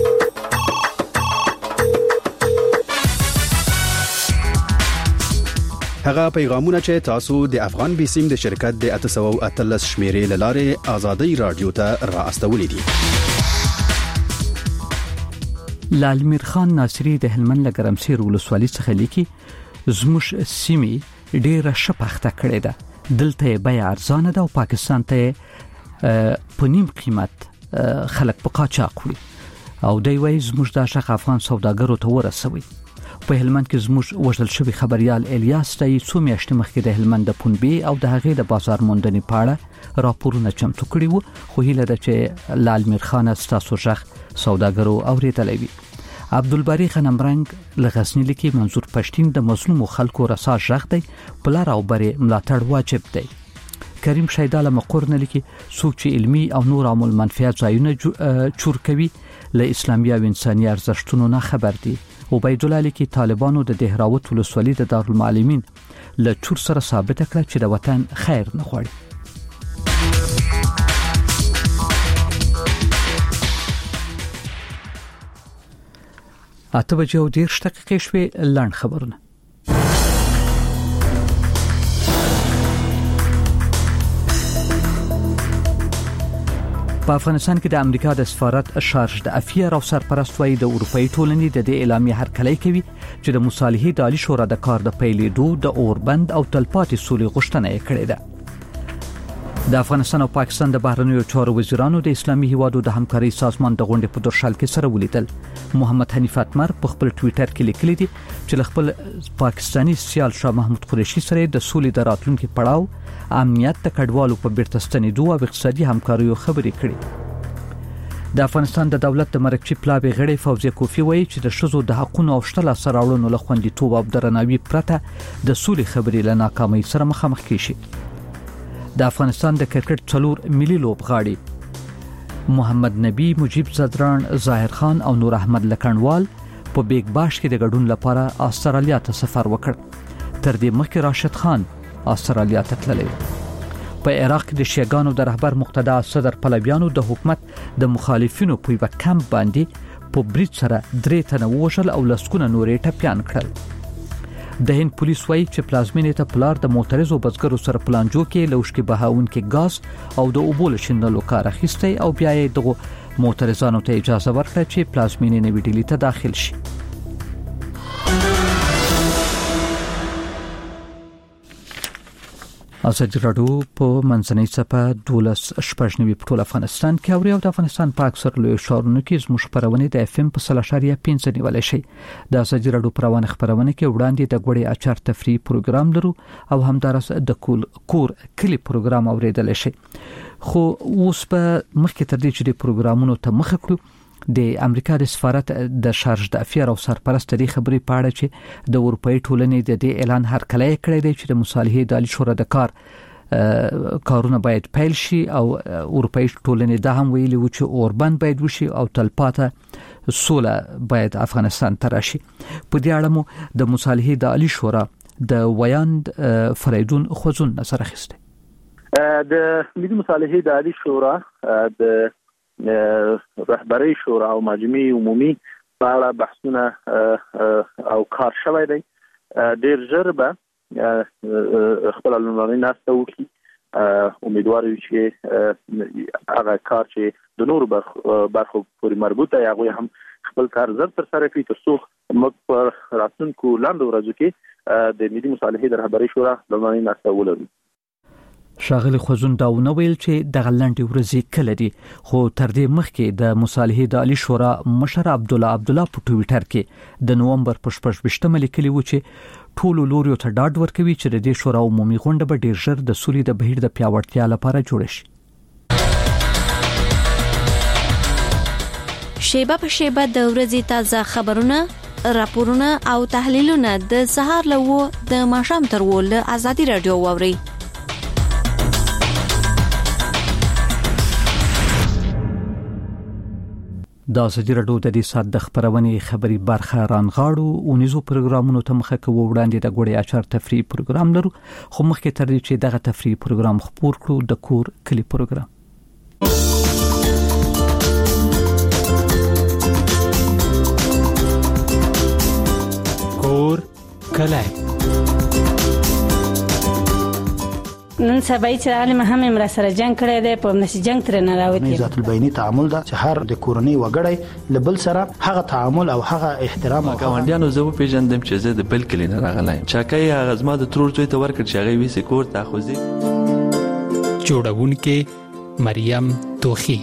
هغه پیغامونه چې تاسو د افغان بیسیم د شرکت د اته سوه اتلس شمیرې لاره آزادی رادیو ته را استولې دي. لالمیر خان ناصری د هلمند لګرمسیر ولسوالۍ څخه لیکي زموږ سیمې ډیره شپخته کړې ده، دلته بیه ارزانه ده او پاکستان ته په نیم قیمت خلک په قاچاق وړي او دوی وایي زموږ د شخ افغان سوداګرو ته ورسوي. په هلمند کې زموږ وژل شوی خبريال الیاس تای څو میاشتې مخکې د هلمند د پنبې او د هغې د بازار موندنې پاړه راپورونه چمتو کړي وو، خو هیله ده چې لال میر خان ستاسو شخ سوداګرو اوریدلې وي. عبدالباری غنمرنګ لغزنی لیکي منظور پښتين د مظلوم خلکو رسا شخ دی، بلار او بری ملاتړ واجب دی. کریم شیداله مقرن لیکي څوک چې علمي او نور عامل منفعت ځایونه چور کوي له اسلامي او انساني ارزښتونو نه خبر دي. عبید الله لیکي طالبانو د دهراوت ولسوالۍ د دارالمعلمین له چور سره ثابت کړ چې د وطن خیر نه غواړي. اته بجې او دېرش دقیقې شوې. لاند خبرونه. په افغانستان کې د امریکا د سفارت شارج د افیر او سرپرست وایي د اروپאי ټولنې د دې اعلامیه هرکلی کوي چې د مصالحې د عالی شورا د کار د پیلېدو د اوربند او تلپاتې سولې غوښتنه یې کړې ده. د افغانستان او پاکستان د بهرنیو چارو وزیرانو د اسلامي هیوادو د همکارۍ سازمان د غونډې په درشل کې سره ولیدل. محمد حنیف اتمر په خپل ټوئیټر کې لیکلي دي چې له خپل پاکستانی سیال شاه محمود قریشي سره د سولې د راتلونکو پړاو، امنیت د کډوالو په بیرته ستنېدو او اقتصادي همکاریو خبرې کړې. د افغانستان د دولت د مرکزی پلاوی غړي فوزیه کوفی وایي چې د شذو د حقونو او شتل سراوړونو له خوندیتوب او درناوي پرته د سولې خبرې له ناکامۍ سره مخامخ کیږي. د افغانستان د کرکټ څلور ملي لوبغاړي محمد نبی، مجيب زدران، ظاهر خان او نور احمد لکنوال په بیگ باش کې د ګډون لپاره استرالیا ته سفر وکړ. تر دې مخکې راشد خان استرالیا ته تللی. په عراق کې د شیعاګانو د رهبر مقتدا صدر پلویانو د حکومت د مخالفینو په یو کمپ باندې په بریټ سره درې تنه وژل او لسکونه نورې ټپيان کړل. د هند پولیس وایي چې پلازمینې ته پلار د موټریزو بزګرو سره پلانجو کې لوشکي بهاون کې غاز او د اوبول شیندلو کار اخیستی او بیا یې دغه موټریزانو ته اجازه ورکړه چې پلازمینې نوې ډیلی ته داخل شي. ازادي راډیو په منځنۍ صفه دولس شپږ نوي په ټول افغانستان کې اوري او د افغانستان په اکثر لوی ښارونو کې زموږ خبرونه د اف ام په سلاشاریا پنځه نیول شي. د ازادي راډیو پروانه خبرونه کې وړاندې د غوړې اچار تفریح پروګرام لرو او همدارس د کول کور کلی پروګرام اوریدل شي. خو اوس په مخکې تر دې چې د پروګرامونو ته مخ کړو د امریکا د سفارت د شارج د افیر او سرپرست د خبرې پاړه چې د اروپאי ټولنې د دې اعلان هرکلی کړی دی چې د مصالحې د عالی شورا د کار کارونه باید پیل شي او اروپאי ټولنې دا هم ویلي و چې اوربند باید وشي او تلپاته سوله باید افغانستان ته راشي. په دې اړه مو د مصالحې د عالی شورا د ویاند فریدون خوزون نظر اخیسته. د ملي مصالحې د عالی شورا د رهبری شورا او مجمع عمومي په اړه بحثونه او کار شوی دی. ډیر ژر به خپل لومړنۍ ناسته وکړي. امیدوار یو چې هغه کار چې د نورو برخو پورې مربوطه یا هغه هم خپل کار زر تر سره کوي تر څو موږ په راتلونکو لاندو ورځو کې د ملي مصالحې د رهبری شورا لومړنۍ ناسته ولرو. شاغلی خوزون داونه ویل چې د غلندې ورځې کله دي، خو تر دې مخکې د مصالحې د عالی شورا مشر عبد الله عبد الله په ټوئیټر کې د نومبر په شپږم لیکلي و چې ټول لوري ته ډاډ ورکوي چې د دې شورا عمومي غونډه به ډیر ژر د سولې د بهیر د پیاوړتیا لپاره جوړ شي. شیبه په شیبه د ورځې تازه خبرونه، راپورونه او تحلیلونه د سهار لوو د ماښام تر ول ازادي رادیو ووري. د ازادي راډیو د دې سات د خبرونې خبري برخه رانغاړو او نيزو پروګرامونو ته مخه کوو. وړاندې د غوړې اچار تفریح پروګرام لرو، خو مخکې تر دې چې دغه تفریح پروګرام خپور کړو د کور کلی پروګرام. کور کلی نن سبا چې عالم هم امر سره جنگ کړی دی په نشي جنگ تر نه راوتی. ذات البینی تعامل دا چې هر د کورنۍ وګړي لبل سره هغه تعامل او هغه احترام. ګاونډیانو زه په پیژندم چې زه د بل کلی نه راغلایم. چاکای هغه زما د ترور زوی ته ورکړ چې هغه ویسه کور ته خوځي. جوړونکې مریم توخی.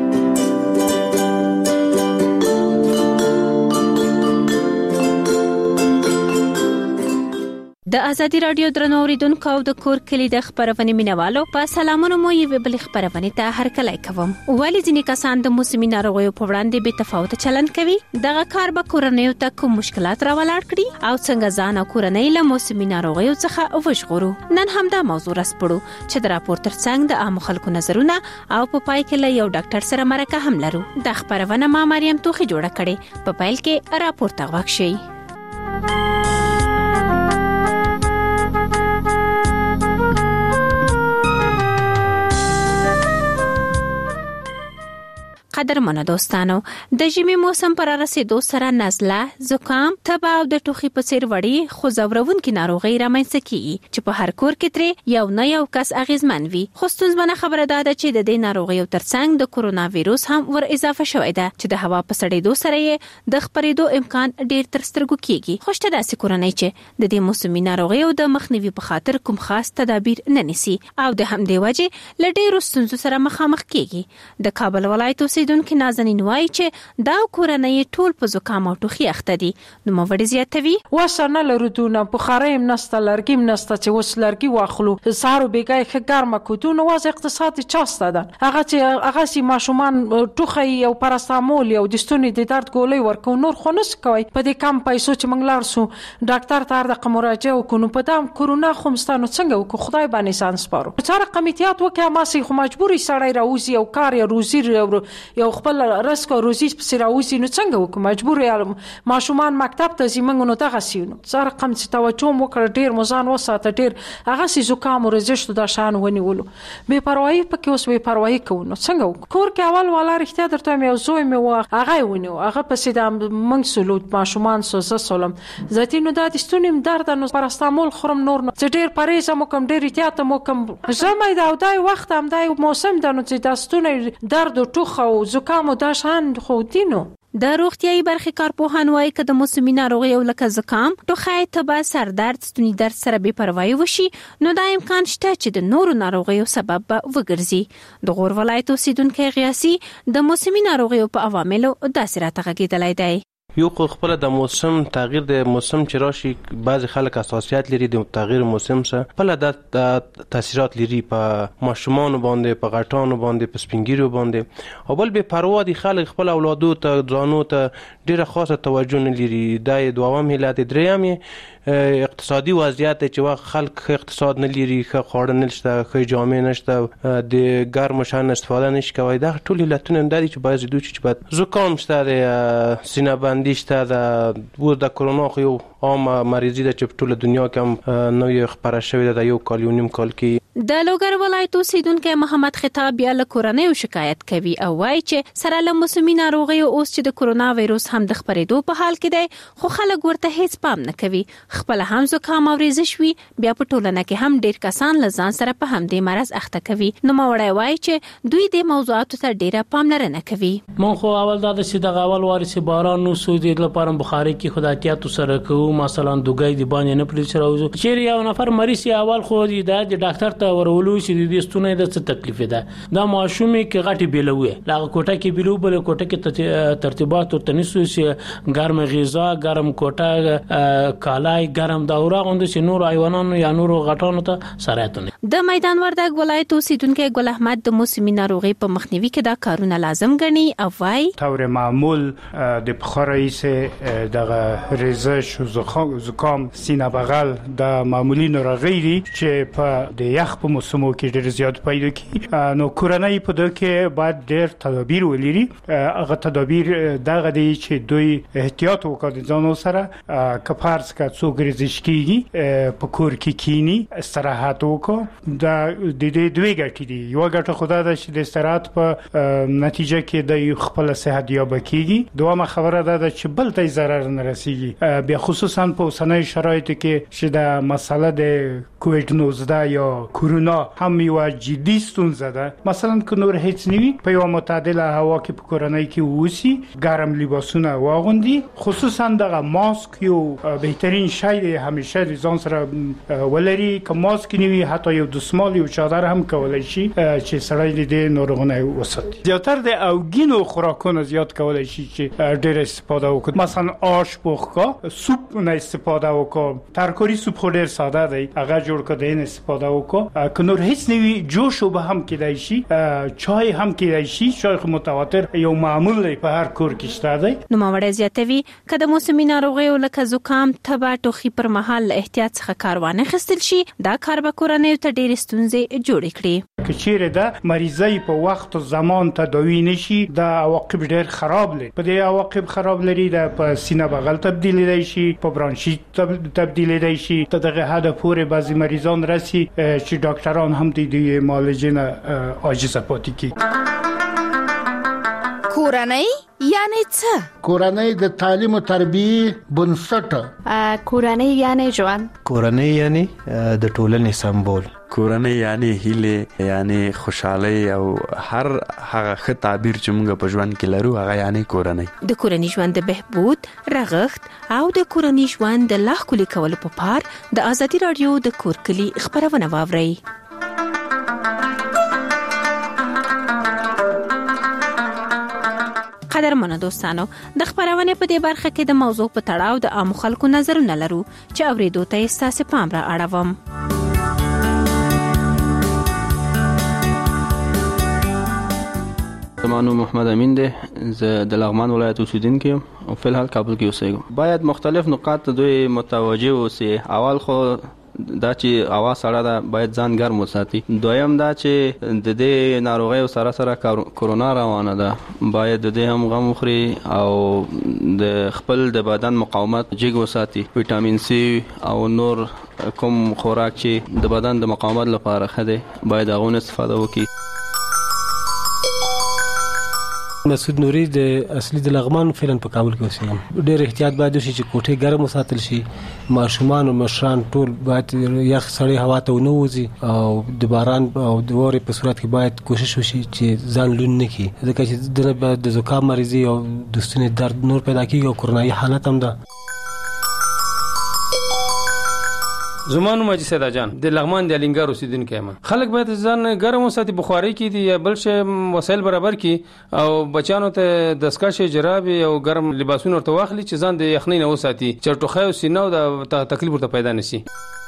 د ازادي رادیو درنو اوریدونکو او د کور کلی د خبرونه مینوالو په سلامونه مو یو بل خبرونه ته هرکلی کوم. ولی ځینې کسان د موسمي ناروغیو په وړاندې به تفاوت چلند کوي. دغه کار به کورنیو ته کوم مشکلات راولاړ کړي او څنګه ځان او کورنۍ له موسمي ناروغیو څخه وژغورو. نن هم دا موضوع راسپړو چې د راپور ترڅنګ د عام خلکو نظرونه او په پای کې له یو ډاکټر سره مرکه هم لرو. د خبرونه ما مریم توخی جوړه کړې. په پیل کې راپور ته وښیي. قدرمنو دوستانو، د ژمي موسم پر رسیدو سره نزله، زکام، تبه او د ټوخي په څیر وړي خو ځورونکي ناروغۍ رامنځته کیږي چې په هر کور کې ترې یو نه یو کس اغیزمن وي. خو ستونزمنه خبره ده چې د دې ناروغیو ترڅنګ د کورونا وایروس هم ور اضافه شوی ده چې د هوا په سړېدو سره یې د خپرېدو امکان ډیر تر سترګو کیږي. خو شته داسې کورنۍ چې د دې موسمي ناروغیو د مخنیوي په خاطر کوم خاص تدابیر نه نیسي او د همدې وجې له ډیرو ستونزو سره مخامخ کیږي. د کابل ولایت اوسیدونکو نازنین وایي چې دا کورنۍ ټول په زکام او ټوخي اخته دي. نو موړ زیاتوي وسنه لرودونه بخاري منسته لرګي منسته چې وس لرګي واخلو سهار بیګای خګرمه کوتونه واز اقتصادي چاسته ده. هغه چې هغه سي ماشومان ټوخي او پاراستامول او د ستوني د درد ګولې ورکو نور خونس کوي. په دې کم پیسو چې موږ لارسو ډاکټر ته د مراجعه وکړو په دام کورونا خومستانو څنګه وکړو خدای باندې سان سپارو. څار قمیتيات وکړه ما سي خو مجبوري سړی راوځي او کار یا روزي یو خپل رسک او روزي په سراوسی نو څنګه وکم مجبور یم ماشومان مکتب ته زمونږ نو دغه سینو زار قم چې توجه وکړ ډیر مزان وساته ډیر هغه سي زکام ورزشت د شان ونیولو به پروايي پکې اوس به پروايي کوو څنګه وک کور کې اول والا رښتیا درته مې زوی مې وا هغه ونیو هغه په سیدام منګ سلوت ماشومان سوسه سلام ذاتینو د دستونیم درد نو پاراستامول خرم نور نو ډیر پریزه مو کم ډیر احتیاط مو کم زمای دا دای وخت هم دای موسم د نو چې دستونه درد او ټوخه او زکام او دا شان خو دینو. د روغتیايي برخې کارپوهان وایي چې د موسمي ناروغیو لکه زکام، ټوخی، تبه، سردرد، ستوني درد سره بې پروايي وشي نو دا امکان شته چې د نورو ناروغیو سبب به وګرځي. د غور ولایت اوسیدونکو غیاسي د موسمي ناروغیو په عواملو داسې راته غږېدلی دی. یو خپل د موسم تغییر د موسم چې راشي بعض خلک اساسيات لري د تغییر موسم سره په لږ تاثیرات لري په ماشومان باندې په غټانو باندې په سپینګیرو باندې او بل به پروا دي خلک خپل اولادو ته ځانو ته ډیره خاصه توجه نه لري. دا دوام هلات دریم اقتصادي وضعیت چې واخ خلک اقتصاد نه لري ښه خواړه نشته ښه جامې نشته د ګرم شان استفاده نشي کوي. دا ټول علتونه د دې چې باعث دوی چې بعد زکام شته سینه بندي شته د د کرونا خو یو عام مریضي ده چې په ټول دنیا کې هم نوې خبره شوې ده یو کال یو نیم کال کې. د لوګر ولایت اوسیدونکو محمد خطاب بیا له کورنۍ شکایت کوي او وایي چې سره له موسمي ناروغیو اوس چې د کرونا وایروس هم د خپرېدو په حال کې دی خو خلک ورته هیڅ پام نه کوي. خپل هم زکام او ریزش وي بیا په ټولنه کې هم ډیر کسان له ځان سره په همدې مرز اخته کوي. نو موړی وایي چې دوی د موضوعاتو ته ډیره پاملرنه کوي. مونږ خو اول دا چې د اول واري سي باران نو سودي لپاره بخاري کې خداتیاتو سره کوو مثلا دوګای دی باندې نه پلیس راوځو چیرې یو نفر مریض اول خو دی د ډاکټر ته ورولو چې د ستونی د څه تکلیف ده دا ماشومې کې غټي بیلوي لاغه کوټه کې بیلو بل کوټه کې ترتیبات او تنسو چې ګرم غذا ګرم کوټه کالای ګرم داوره غوند چې نور حیوانانو یا نور غټانو ته سرایتونه. د میدان وردګ ولایت اوسیدونکو ګل احمد د موسمي ناروغي په مخنیوي کې دا کارونه لازم ګڼي او وايي تور معمول د بخاري سه دغه ریزش او زکام سینه بغل د معمولی ناروغي دي چې په د یخ په موسمو کې ډېر زیات پیدا کی نو کورنۍ په دغه کې باید ډېر تدابیر ولري. هغه تدابیر دغه دي چې دوی احتیاط وکړي ځانو سره کفارس کا څوک ریزش کیږي په کور کې کینی استراحت وکړي دا د دې دوی ګټې دي. یو ګټه خدای ده چې د استراحت په نتیجه کې د خپل صحت یاب کیږي. دوامه خبره ده چې بل ته ضرر نه رسیږي. بیا خصوصا خصوصا په اوسنۍ شرایطو کې چې د مسله د کووډ نوزده یا کورونا هم یو جدي ستونزه ده. مثلا که نور هیڅ نوي په یو معتدله هوا کې په کورنۍ کې ووسی، ګرم لباسونه واغوندي، خصوصا دغه ماسک یو بهترین شی دی، همیشه د ځان سره ولري. که ماسک نوي حتی یو دسمال یو چادر هم کولای شي چې سړی د ناروغۍ وساتي. زیاتره د اوګینو خوراکونو زیات کولای شي چې ډېر استفاده وکړي. مثلا آش پخکا، سوپ نه استفاده وکړه. ترکاری سوپ خو ډېر ساده دی، هغه جوړ کړه نه استفاده وکړه. که نور هیڅ نوي جوش به هم کېدای شي، چای هم کېدای شي. چای خو متواتر یو معمول دی په هر کور کې شته دی. نو ماوړه زیاتوي که د موسمي ناروغیو لکه زکام، تبه، ټوخي پر مهال احتیاط څخه کار وانه خستل شي، دا کار به کورنۍ ته ډېر ستونزې جوړ کړي. که چیرې د مریضۍ په وخت او زمان تداوی نشي، د عواقب ډېر خراب لري. په دې عواقب خراب لري د په سینه بغل تبدیلی شي، په برانشیت تبدیلی شي. ته دغه حد پورې بعضی مریضان رسي چې ډاکټران هم د دې معالجې نه عاجز پاتې کیږي. کورنۍ یعنی څه؟ کورنۍ د تعلیم او تربیه بنسټ. کورنۍ یعنی ژوند. کورنۍ یعنی د ټولنې سمبول. کورنۍ یعنی هیله، یعنی خوشحالي او هر هغه ښه تعبیر چې موږ په ژوند کې لرو هغه یعنی کورنۍ. د کورنۍ ژوند د بهبود، رغښت او د کورنۍ ژوند د لا ښکلي کولو په پار د ازادي رادیو د کور کلی خبرونه واورئ. قدرمنو دوستانو، د خبرونه په دې برخه کې د موضوع په تړاو د عام خلکو نظرونه لرو چې اوریدو ته ستاسو پام را اړوم. زمانو محمد امین دی، زه د لغمان ولایت اوسیدونکی یم او په الحال کابل کې اوسېږم. باید مختلف نقاط دوی متوجه اوسي. اول خو دا چې هوا سړه ده، باید ځان ګرم وساتي. دویم دا چې د دې ناروغۍ سره سره کورونا روانه ده، باید د دې هم غم وخوري او د خپل د بدن مقاومت جګ وساتي. ویټامین سی او نور کوم خوراک چې د بدن د مقاومت لپاره ښه دی باید هغه استفاده وکړي. مسعود نوري د اصلي د لغمان فعلن په کابل کې اوسېږم. ډېر احتیاط باید وشي چې کوټې ګرم وساتل شي. ماشومان او مشران ټول باید یخ سړې هوا ته ونه وځي او د باران او د اورې په صورت کې باید کوشش وشي چې ځان لون نه کړي، ځکه چې د زکام مریضي او د ستوني درد نور پیدا کېږي او کورونایي حالت هم ده. زمانو ماجي سیدا جان د لغمان د الینګار اوسیدونکو یم. خلک باید ځان ګرم وساتي، بخاري کې دي یا بل شي وسایل برابر کړي او بچانو ته دستکشې، جرابې او ګرم لباسونه ورته واخلي چې ځان د یخنۍ نه وساتي، چې ټوخی او سینه او د تکلیف ورته پیدا نشي.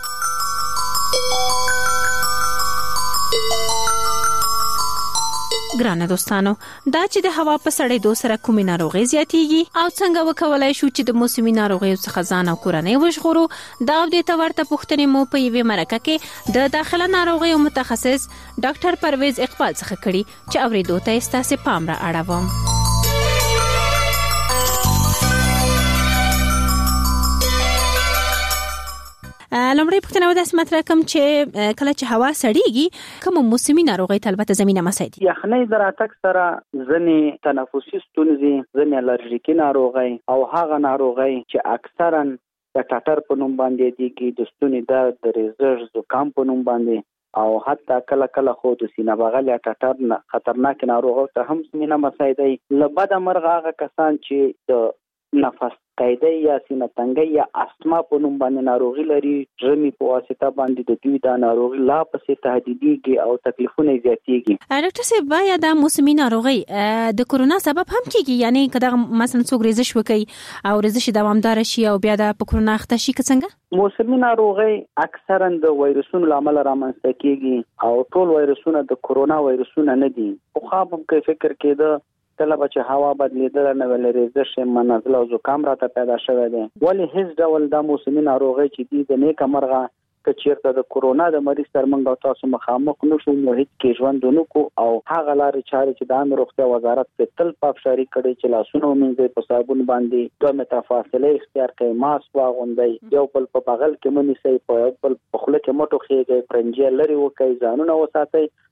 ګرانه دوستانو، دا چې د هوا په سړېدو سره کومې ناروغۍ زیاتېږي او څنګه وکولای شو چې د موسمي ناروغیو څخه ځان او کورنۍ وژغورو، دا او د تورته پوښتنې مو په یوې مرکه کې د داخله ناروغیو متخصص ډاکټر پرویز اقبال څخه کړي چې اوریدو ته ستاسو پام را اړوم. لومړی پوښتنه و داسې مطرح کوم چې کله چې هوا سړیږي کوم موسمي ناروغي البته زمينه مساعدي. یخنۍ د راتګ سره ځنې تنفسي ستونزې، ځنې الرژیکي ناروغي او هغه ناروغي چې اکثرا د ټټر په نوم باندې دیږي، د ستوني درد، د ریزر، زکام په نوم باندې او حتی کله کله خو د سینه بغل یا ټټر خطرناک ناروغي ته هم زمينه مساعدي. لبد مرغ هغه کسان چې د نفس قیدی یا سینه تنګي یا استما په نوم باندې ناروغي لري، ژمی په واسطه باندې د دوی د ناروغي لا پسې تهدیديږي او تکلیفونه زیاتېږي. ډاکټر صاحب، باید د موسمي ناروغي د کورونا سبب هم کیږي؟ یعنی کله مثلا څوک ریزش وکړي او ریزش دوامدار شي او بیا د کورونا اخته شي څنګه؟ موسمي ناروغي اکثرا د وایرسونو لامل رامنځته کیږي او ټول وایرسونه د کورونا وایرسونه نه دي. خو خو په فکر کې د کله چې هوا بدلیدل نه ولې ریزش منزل او زکام راته پیدا شوه دي، ولی هیڅ ډول د موسمي ناروغي چې دي د نیک مرغه که چیرته د کورونا د مریض تر منګ او تاسو مخامخ نشو محیط کې ژوند ونکو او هغه لارې چارې چې د عامه روغتیا وزارت په تل پافشاري کړي چې لاسونه ومینځي، په صابون باندې دوه متره فاصله اختیار کړئ، ماسک واغوندئ، یو بل په بغل کې منیسئ، په بل په خوله کې مټو خېږئ، پرنجې لري وکړئ، ځانونه وساتئ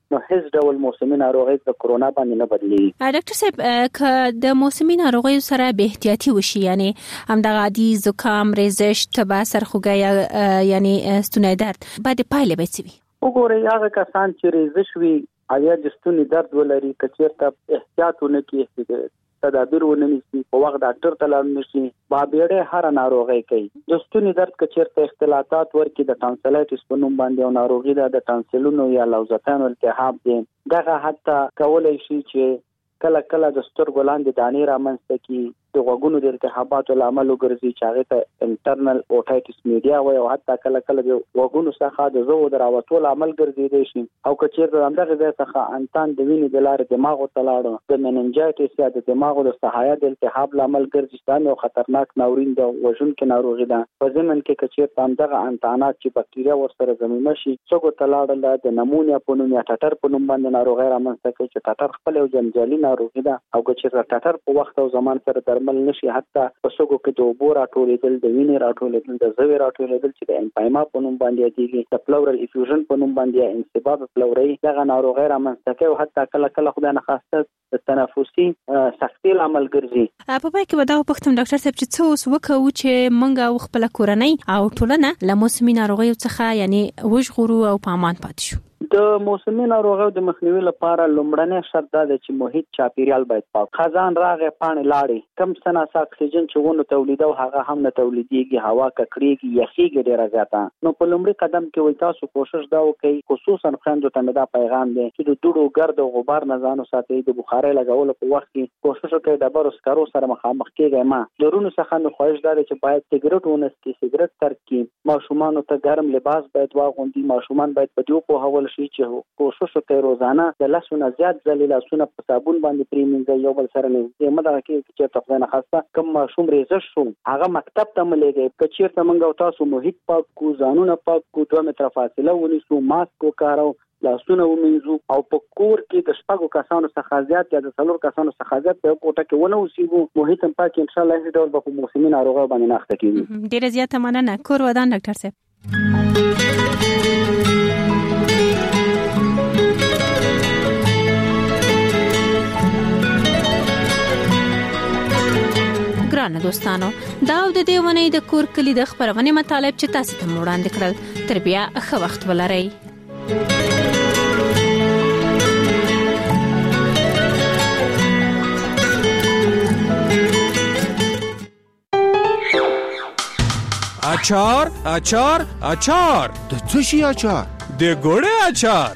نو هیڅ ډول موسمي ناروغي د کرونا باندې نه بدلیږي. ډاکټر صاحب ک د موسمي ناروغیو سره به احتیاطي وشي، یعنی همدغه عادي زکام، ریزش، تبه، سرخوږی یعنی ستوني درد باید پایله وي. وګورئ هغه کسان چې ریزش وي یا د ستوني درد ولري کچېرته احتیاط ونه کوي، تدابیر ونه نیسي، په وخت ډاکټر ته لاړ نشي، بابېړې هر ناروغي کوي. د ستوني درد کچېرته اختلاطات ورکړي د ټانسلایټس په نوم باندې او ناروغي ده د ټانسلونو یا لوزتان التهاب دي، دغه حتی کولای شي چې کله کله د سترګو لاندې دانې رامنځته کړي، د غوږونو د التهاباتو لامل وګرځي چې هغه ته انټرنل اوټایټس میډیا وایي، او حتی کله کله د غوږونو څخه د زو د راوتو لامل ګرځېدای شي. او که چیرته همدغه ځای څخه انتان د وینې د لارې دماغ ته لاړ، د مننجایټس یا د دماغ د سحایه د التهاب لامل ګرځي، دا یو خطرناک ناورین ده، وژونکې ناروغي ده. په ضمن کې که چیرته همدغه انتانات چې بکټریا ورسره ضمیمه شي، څوک ته لاړل د نمونیا په نوم یا ټټر په نوم باندې ناروغي رامنځته کوي چې ټټر خپل یو جنجالي ناروغي ده. او که چیرته ټټر په وخت او زمان سره درمل نشي، حتی په سوګو کې د اوبو راټولېدل، د وینې راټولېدل، د زوی راټولېدل چې د امپایما په نوم باندې یادېږي، د پلورل افیوژن په نوم باندې یا انسباب پلوري، دغه ناروغي رامنځته کوي. او حتی کله کله خدای نه خواسته د تنفسي سختي لامل ګرځي. په پای کې ودا وختم ډاکټر صاحب چې څه اوس وکړو چې موږ خپل کورنۍ او ټولنه له موسمي ناروغیو څخه یعنی وژغورو او په امان پاتې شو. د موسمي ناروغیو د مخنیوي لپاره لومړنی شرط دا دی چې محیط چاپیریال باید پاک. خزان راغی پاڼې لاړې، کم څه ناڅه اکسیجن چې ونو تولیدو هغه هم نه تولیدېږي، هوا ککړېږي، یخېږي ډېره زیاته. نو په لومړي قدم کې وایي تاسو کوشش دا وکړئ، خصوصا خویندو ته مې دا پیغام دی چې د دوړو ګرد او غبار نه ځان وساتئ. د بخارۍ لګولو په وخت کې کوشش وکړئ ډبرو سکرو سره مخامخ کېږئ. ما درونو څخه مې خواهش دا دی چې باید سګرټ ونه څکي، سګرټ ترک کړي. ماشومانو ته ګرم لباس باید واغوندي. ماشومان باید په دې پوهول شي چې کوشش وکړئ روزانه د لسو نه زیات ځلې لاسونه په صابون باندې پرېمنځئ، یو بل سره نږدې مه دغه کېږي چې چېرته خدای نخواسته کوم ماشوم ریزش شو هغه مکتب ته مه لېږئ. که چېرته موږ او تاسو محیط پاک کړو، ځانونه پاک کړو، دوه متره فاصله ونیسو، ماسک وکارو، لاسونه ومینځو، او په کور کې د شپږو کسانو څخه زیات یا د څلور کسانو څخه زیات په یو کوټه کې ونه اوسېږو، محیط هم پاک، انشاءالله هیڅ ډول به په موسمي ناروغیو باندې نه اخته کېږو. ډېره زیاته مننه. کور ودان ډاکټر صاحب. ګرانه دوستانو، دا د دې ونې د کور کلی د خبرونه مطالب چې تاسو ته وړاندې کړل، تر بیا ښه وخت ولرئ. اچار اچار اچار د څه شي اچار؟ د ګوړې اچار.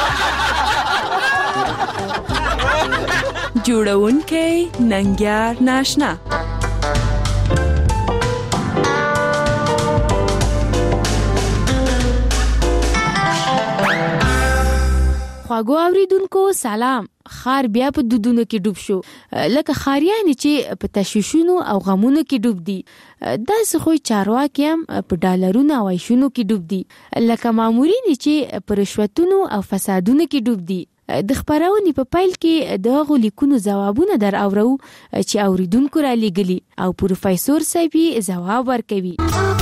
جوړونکې ننګیار ناشنا. خواږو اوریدونکو سلام. خار بیا په دودونو کې ډوب شو، لکه خاریان چې په تشویشونو او غمونو کې ډوب دي. داسې خو چارواکي هم په ډالرونو او عیشونو کې ډوب دي، لکه مامورین چې په رشوتونو او فسادونو کې ډوب دي. د خبرونې په پیل کې د هغو لیکونو ځوابونه در اورو چې اوریدونکو را لېږلي او پروفیسور صاحب یې ځواب ورکوي.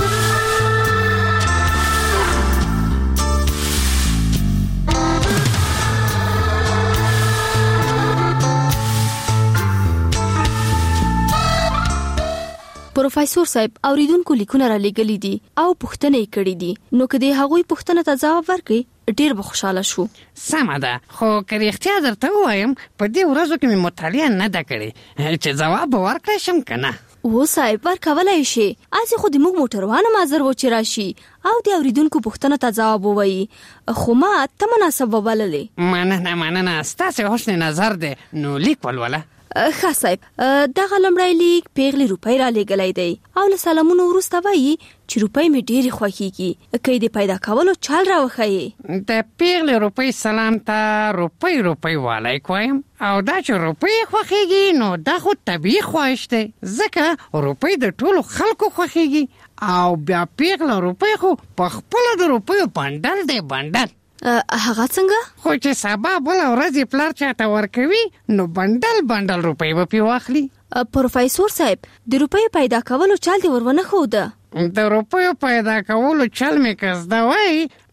پروفیسور صاحب اوریدونکو لیکونه را لېږلي دي او پوښتنه یې کړې دي، نو که د هغوی پوښتنه ته ځواب ورکړي ډېر به خوشاله شو. سمه ده، خو که رښتیا درته ووایم په دې ورځو کې مې مطالعه نه ده کړې چې ځواب به ورکړی شم که نه. و صاحب ورکولی شي، هسې خو د موږ موټروانو معذر و چې راشي او د اوریدونکو پوښتنه ته ځواب ووایي، خو ما ته مناسب وبللې. مننه مننه، ستاسې حسن نظر دی، نو لیک ولوله. ښه صاحب، دغه لومړی لیک پیغلې روپۍ را لېږلی دی او له سلامونو وروسته وایي چې روپۍ مې ډېرې خوښېږي، که یې د پیدا کولو چل را وښیې. د پیغلې روپۍ سلام ته روپۍ روپۍ والی کویم، او دا چې روپۍ خوښېږي نو دا خو طبیعي خواهش دی، ځکه روپۍ د ټولو خلکو خوښېږي، او بیا پیغله روپۍ خو په خپله د روپیو بنډل دی بنډل. هغه څنګه؟ خو چې سبا بله ورځ پلار چاته ورکوي نو بنډل بنډل روپۍ به پې واخلي. پروفیسور صاحب د روپیو پیدا کولو چل دې ور ونه ښوده؟ د روپیو پیدا کولو چل مې که زده وای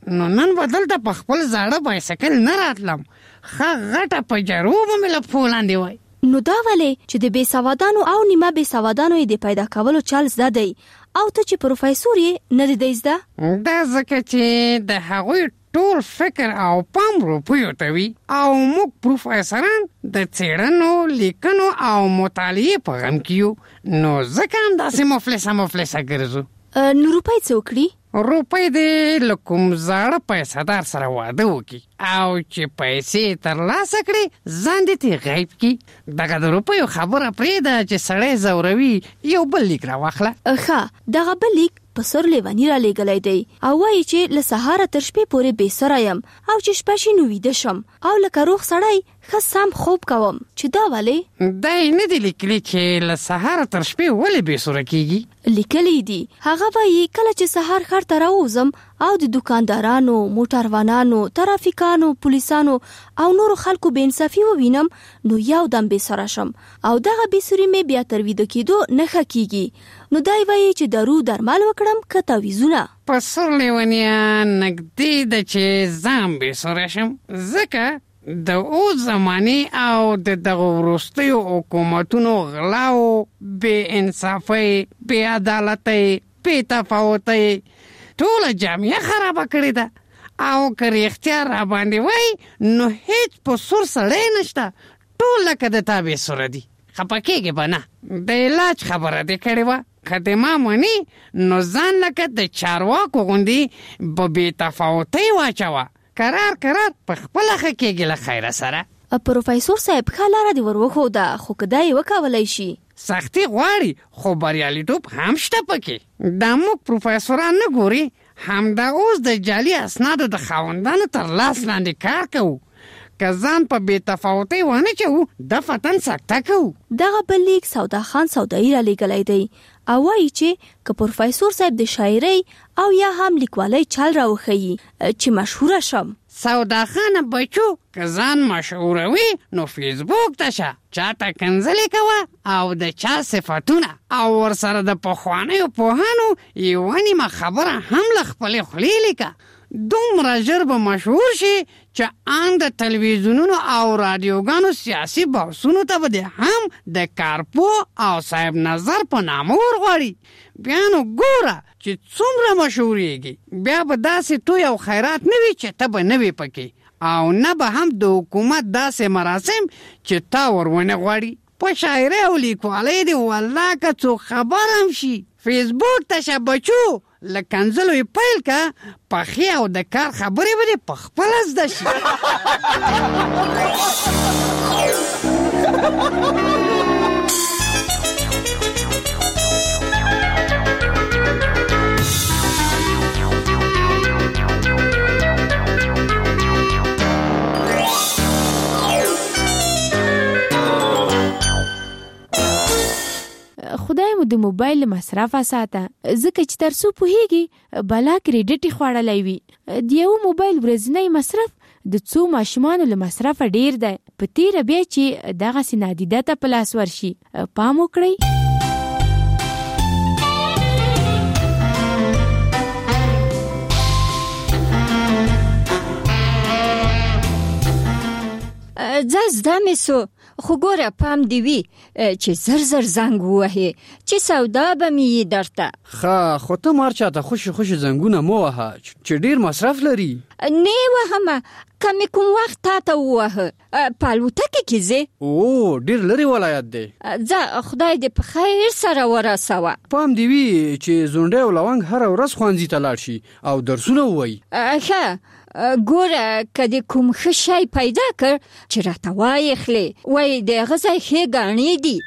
نو نن بدل ته په خپل زاړه بایسکل نه راتلم ښه غټه پجرو به مې له پښو لاندې وای. نو دا ولې چې د بې سوادانو او نیمه بې سوادانو یې د پیدا کولو چل زده دی او ته چې پروفیسور یې نه دی زده؟ دا ځکه چې د هغوی ټول فکر او پام روپیو ته وي او موږ پروفیسوران د څېړنو لیکنو او مطالعې په غم کې یو، نو ځکه هم داسې مفلسه مفلسه ګرځو. نو روپۍ څه وکړي؟ روپۍ دې له کوم زاړه پیسهدار سره واده وکړي او چې پیسې ترلاسه کړي ځان دې ترې غیب کړي. دغه د روپیو خبره پرېږده چې سړی ځوروي، یو بل لیک راواخله. ښه، دغه بل لیک په سر لیوني را لیږلی دی او وایي چې له سهاره تر شپې پورې بې سره یم او چې شپه شي نو ویده شم او لکه روغ سړی ښه سم خوب کوم. چې دا ولې؟ دا یې نه دي لیکلي چې له سهاره تر شپې ولې بې سره کېږي. لیکلی دي. هغه وایي کله چې سهار ښار ته راوځم او د دکاندارانو، موټروانانو، ترافیکانو، پولیسانو او نورو خلکو بې انصافي ووینم نو یو دم بې سره شم او دغه بې سري مې بیا تر ویده کېدو نه ښه کېږي. نو دای وایي چې دارو درمل وکړم که تعویضونه. په سر لیونیا نږدې ده چې ځان بې سره شم، ځکه د اوس زمانې او د دغه وروستیو حکومتونو غلاو، بې انصافۍ، بې عدالتۍ، بې تفاوتۍ ټوله جامعه خرابه کړې ده او که رښتیا را باندې وای نو هیڅ په سور سړی نشته، ټول لکه د تا بې سره دي. خفه کېږې به نه، د علاج خبره دې کړې وه، که دې ما مني نو ځان لکه د چارواکو غوندې به بې تفاوتۍ واچوه، قرار قرار په خپله ښه کېږي له خیره سره. پروفیسور صاحب ښه لاره دې ور وښوده، خو که دا یې وکولی شي. سختي غواړي خو بریالیتوب هم شته پکې. دا موږ پروفیسوران نه ګوري، همدا اوس د جعلي اسنادو د خاوندانو تر لاس لاندې کار کوو. که ځان په بې تفاوتۍ ونه چوو د فتن سکته کوو. دغه بل لیک سودا خان سودایي را لیږلی دی او وایي چې که پروفیسور صاحب د شاعرۍ او یا هم لیکوالۍ چل را وښیي چې مشهوره شم. سودا خان بچو که ځان مشهوروي نو فیسبوک ته شه، چاته کنځلې کوه او د چا صفتونه او ورسره د پخوانیو پوهانو یوه نیمه خبره هم له خپلې خولې لیکه. دومره ژر به مشهور شي چې ان د تلویزیونونو او رادیوګانو سیاسي بحثونو ته به د هم د کارپو او صاحب نظر په نامه ورغواړي. بیا نو ګوره چې څومره مشهورېږي، بیا به داسې توی او خیرات نه وي چې ته به نه وي پکې او نه به هم د حکومت داسې مراسم چې تا ور ونه غواړي. په شاعرۍ او لیکوالۍ دې والله که څوک خبر هم شي فیسبوک ته شه بچو، له کنځلو یې پیل که پخې او د کار خبرې به دې په خپله زده شي. خدای مو د موبایل مصرف ساته، ځکه چې تر څو پوهیږي بلا کریډټ خوړلای وي. د یو موبایل ورځنی مصرف د څو ماشومانو له مصرف ډیر دی. په تیره بیا چې دغه سنادیده ته په لاس ورشي پام وکړئ. زه مې سو خو ګوره پام دی وي چې زر زر زنګ ووهې چې سودا به مې یې درته. ښه خو ته مار چاته خوشي خوشي زنګونه مه وهه چې ډېر مصرف لري. نه وهمه، که مې کوم وخت تا ته ووهه په الوتکې کې ځې؟ او ډېر لرې ولایت دی. ځه خدای دې په خیر سره ورسوه. پام دی وي چې زونډی او لونګ هره ورځ ښوونځي ته لاړ شي او درسونه ووایي. ښه ګوره که دې کوم ښه شی پیدا کړ چې راته وایې خلې وایي د هغه ځای ښې ګاڼې دي.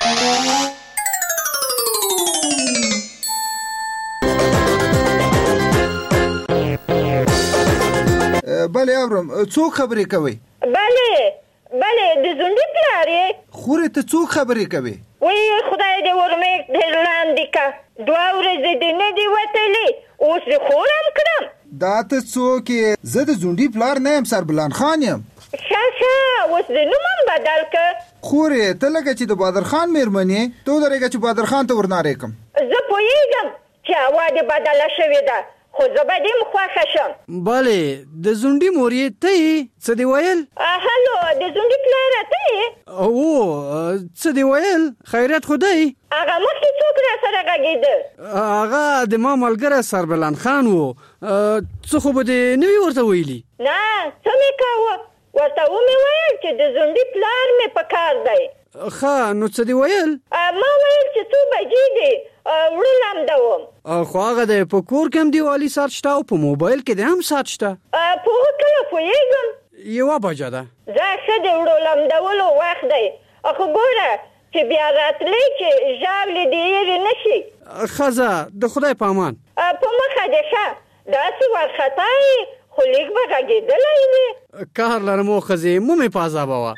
بله اورم، څوک خبرې کوي؟ بله بله د زونډي پلار یې. خورې ته څوک خبرې کوي؟ وایي خدای دې ورمې ډېر لاندې که دوه ورځې دې نه دي وتلې، اوس دې خور هم کړم. دا ته څوک یې؟ زه د زونډي پلار نه یم، سربلان خان یم. ښه ښه اوس دې نوم هم بدل که. خورې ته لکه چې د بادر خان مېرمن یې، ته ودرېږه چې بادر خان ته ورنارې کړم. زه پوهېږم چې هوا دې بدله شوې ده، خو زه به دې خوښه شم. بله د زونډي مور یې ته یې څه دې ویل؟ هلو د زونډي پلاره ته یې؟ او څه دې ویل؟ خیریت خو دی؟ هغه مخکې څوک را سره غږېده؟ هغه د ما ملګری سربلند خان و. څه خو به دې نه وي ورته ویلي؟ نه څه مې کاوه، ورته ومې ویل چې د زونډي پلار مې په کار دی. ښه نو څه دې ویل؟ ما ویل چې څو بجې دي، وړه لمدوم. خو هغه دی په کور کې هم دیوالي ساعت شته او په موبایل کې دی هم ساعت شته. په هغه کله پوهېږم. یوه بجه ده. زه ښه د وړو لمدولو وخت دی، خو ګوره چې بیا راتلی چې ژاولې دې هېرې نه شي. ښه ځه د خدای په امان. په مخه دې ښه، داسې وارخطا یې خو لیک به غږېدلی وي. کار لرم و ښځې مو مې په عذابوه.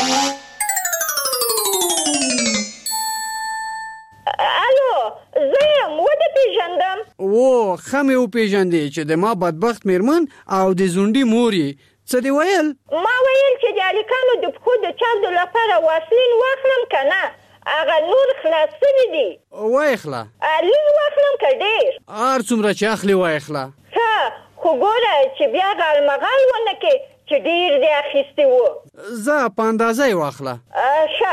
الو زه یم ودې پېژندم. او ښه مې وپېژندې چې د ما بدبخت مېرمن او د زونډي مور یې. څه دې ویل؟ ما ویل چې د هلکانو د پښو د چاودو لپاره واسلین واخلم که نه، هغه نور خلاص سوي دي. وایخله. لین واخلم که ډېر؟ هر څومره چې اخلي وایخله. ښه خو ګوره چې بیا غالمغال ونه کې چې ډېر دې اخیستي وو. زه په اندازه یې واخله. ښه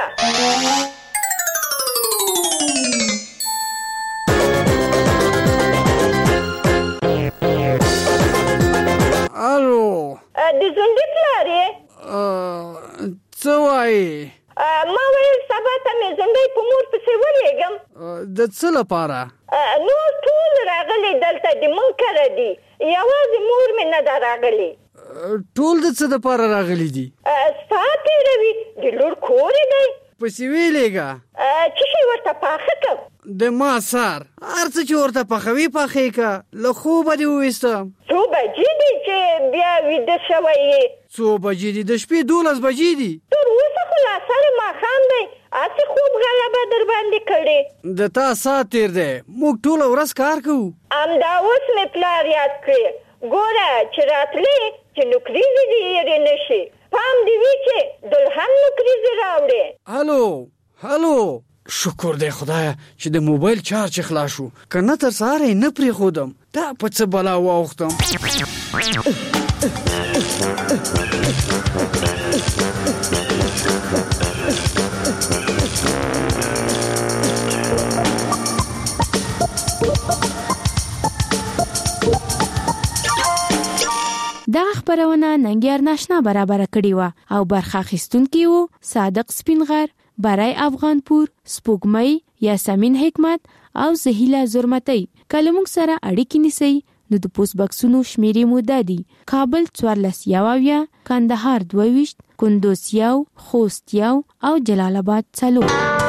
الو د زونډي پلار یې؟ څه وایې؟ ما ویل سبا ته مې زونډی په مور پسې ولېږم. د څه لپاره؟ نور ټول راغلي دلته د مونږ کره دي، یوازې مور مې نه ده راغلي. ټول د څه دپاره راغلي دي؟ ستا تېروي، د لور کور یې دی. پسې ویلېږه. څه شی ورته پاخه کړم؟ د ما سر هر څه چې ورته پخوي پخې که له خوبه دې وویستم. څو بجې دي چې بیا ویده شوی یې؟ څو بجې دي؟ د شپې دولس بجې دي. تر اوسه خو لا سره ماښام دی، هسې خوب غلبه در باندې کړې. د تا ساعت تېر دی، موږ ټوله ورځ کار کوو. همدا اوس مې پلار یاد کړې. ګوره چې راتلې چې نوکریزې دې هېرې نه شي، پام دې وي چې دلهم نوکریزې راوړې. هلو هلو شکر دی خدایه چې د موبایل چارج خلاص شو، که نه تر سهاره یې نه پرېښودم. دا په څه بلا واوښتم. دا خبرونه ننګیار ناشنا برابر کړی و او برخه اخیستونکي وو صادق سپینغر، برای افغانپور، سپوږمۍ، یاسمین حکمت او زهیله زرمتی. کله موږ سره اړیکې نیسئ نو د پوسټ بکسونو شمیرې مو دادي: کابل څوارلس یواویا، کندهار دوه ویشت، کندوز یو، خوست یو او جلال آباد څلور.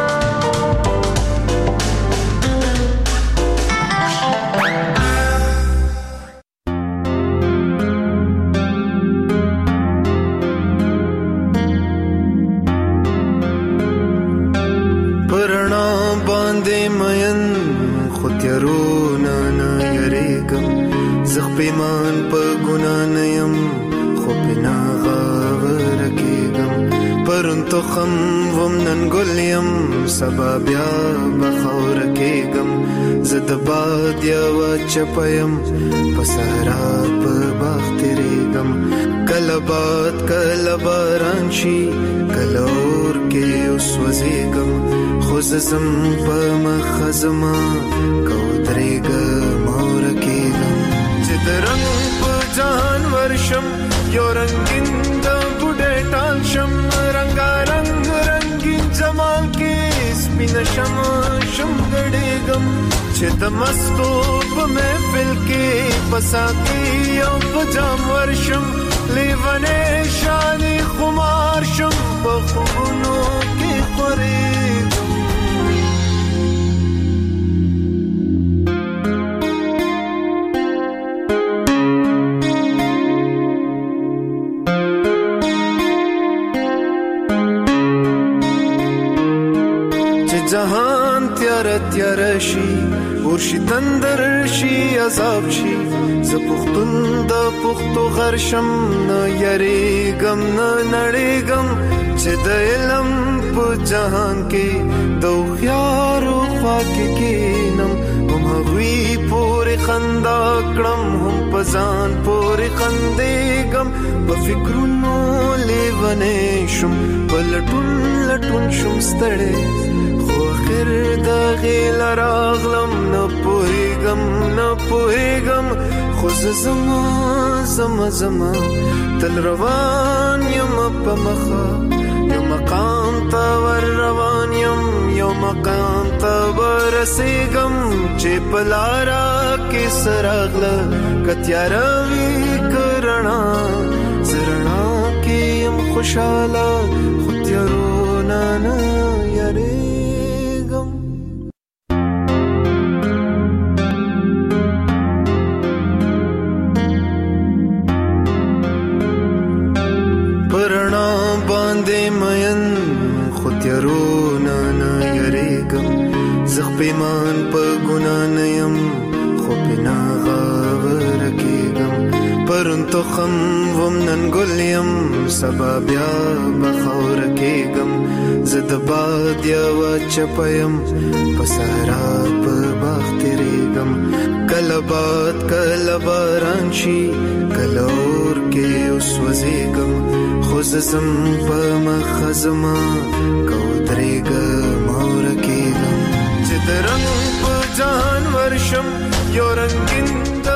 پیمان په ګنا نه يم خو بنا غاور کېږم پرون تخم وم نن ګل یم سبا بیا بخور کېږم زه د باد یوه چپه یم په صحرا په باغ تېرېږم کله باد کله باران شي کله اور کې وسوځېږم خو زه ځم په مخه زما که ودرېږم اور کېږم د رنگ په جهان ورشم یو رنگین د بوډۍ ټال شم رنګارنګ رنګین جمال کې سپینه شم شم ګډېږم چې د مستو په محفل کې په ساقي او په جام ورشم لیونی شانې خمار شم په خوبونو کې خورېږم. جهان تیار تیار شي ورشي تندر شي عذاب شي زه پښتون د پښتو غرشم نه یریږم نه نړېږم چې د علم په جهان کې د هوښیارو خوا کې کښېنم هم هغوی پورې خندا کړم هم پزان پورې خندېږم په فکرونو لیونې شم په لټون لټون شم ستړی خو اخر د غیل راغلم نه پوهېږم نه پوهېږم خو زه زما زما زما تل روان یم په مخه یو مقام ته ور روان یم یو مقام ته ورسېږم چې په لاره کې سراغله که تیاره وي که رڼا زه رڼا کې یم خوشحاله خو تیارو نه نه یریږم په رڼا باندې مین خو تیارو نه نه یریږم زه پیمان په ګناه نه یم خو پې ناغاوره کېږم پرون تخم وم نن ګل یم سبا بیا به خاوره کېږم زه د باد یوه چپه یم په صحرا په باغ تېرېږم کله باد کله باران شي کله اور کې وسوځېږم خو زه ځم په مخه زما که ودرېږم اوره کېږم چې د رنګ په جهان ورشم یو رنګین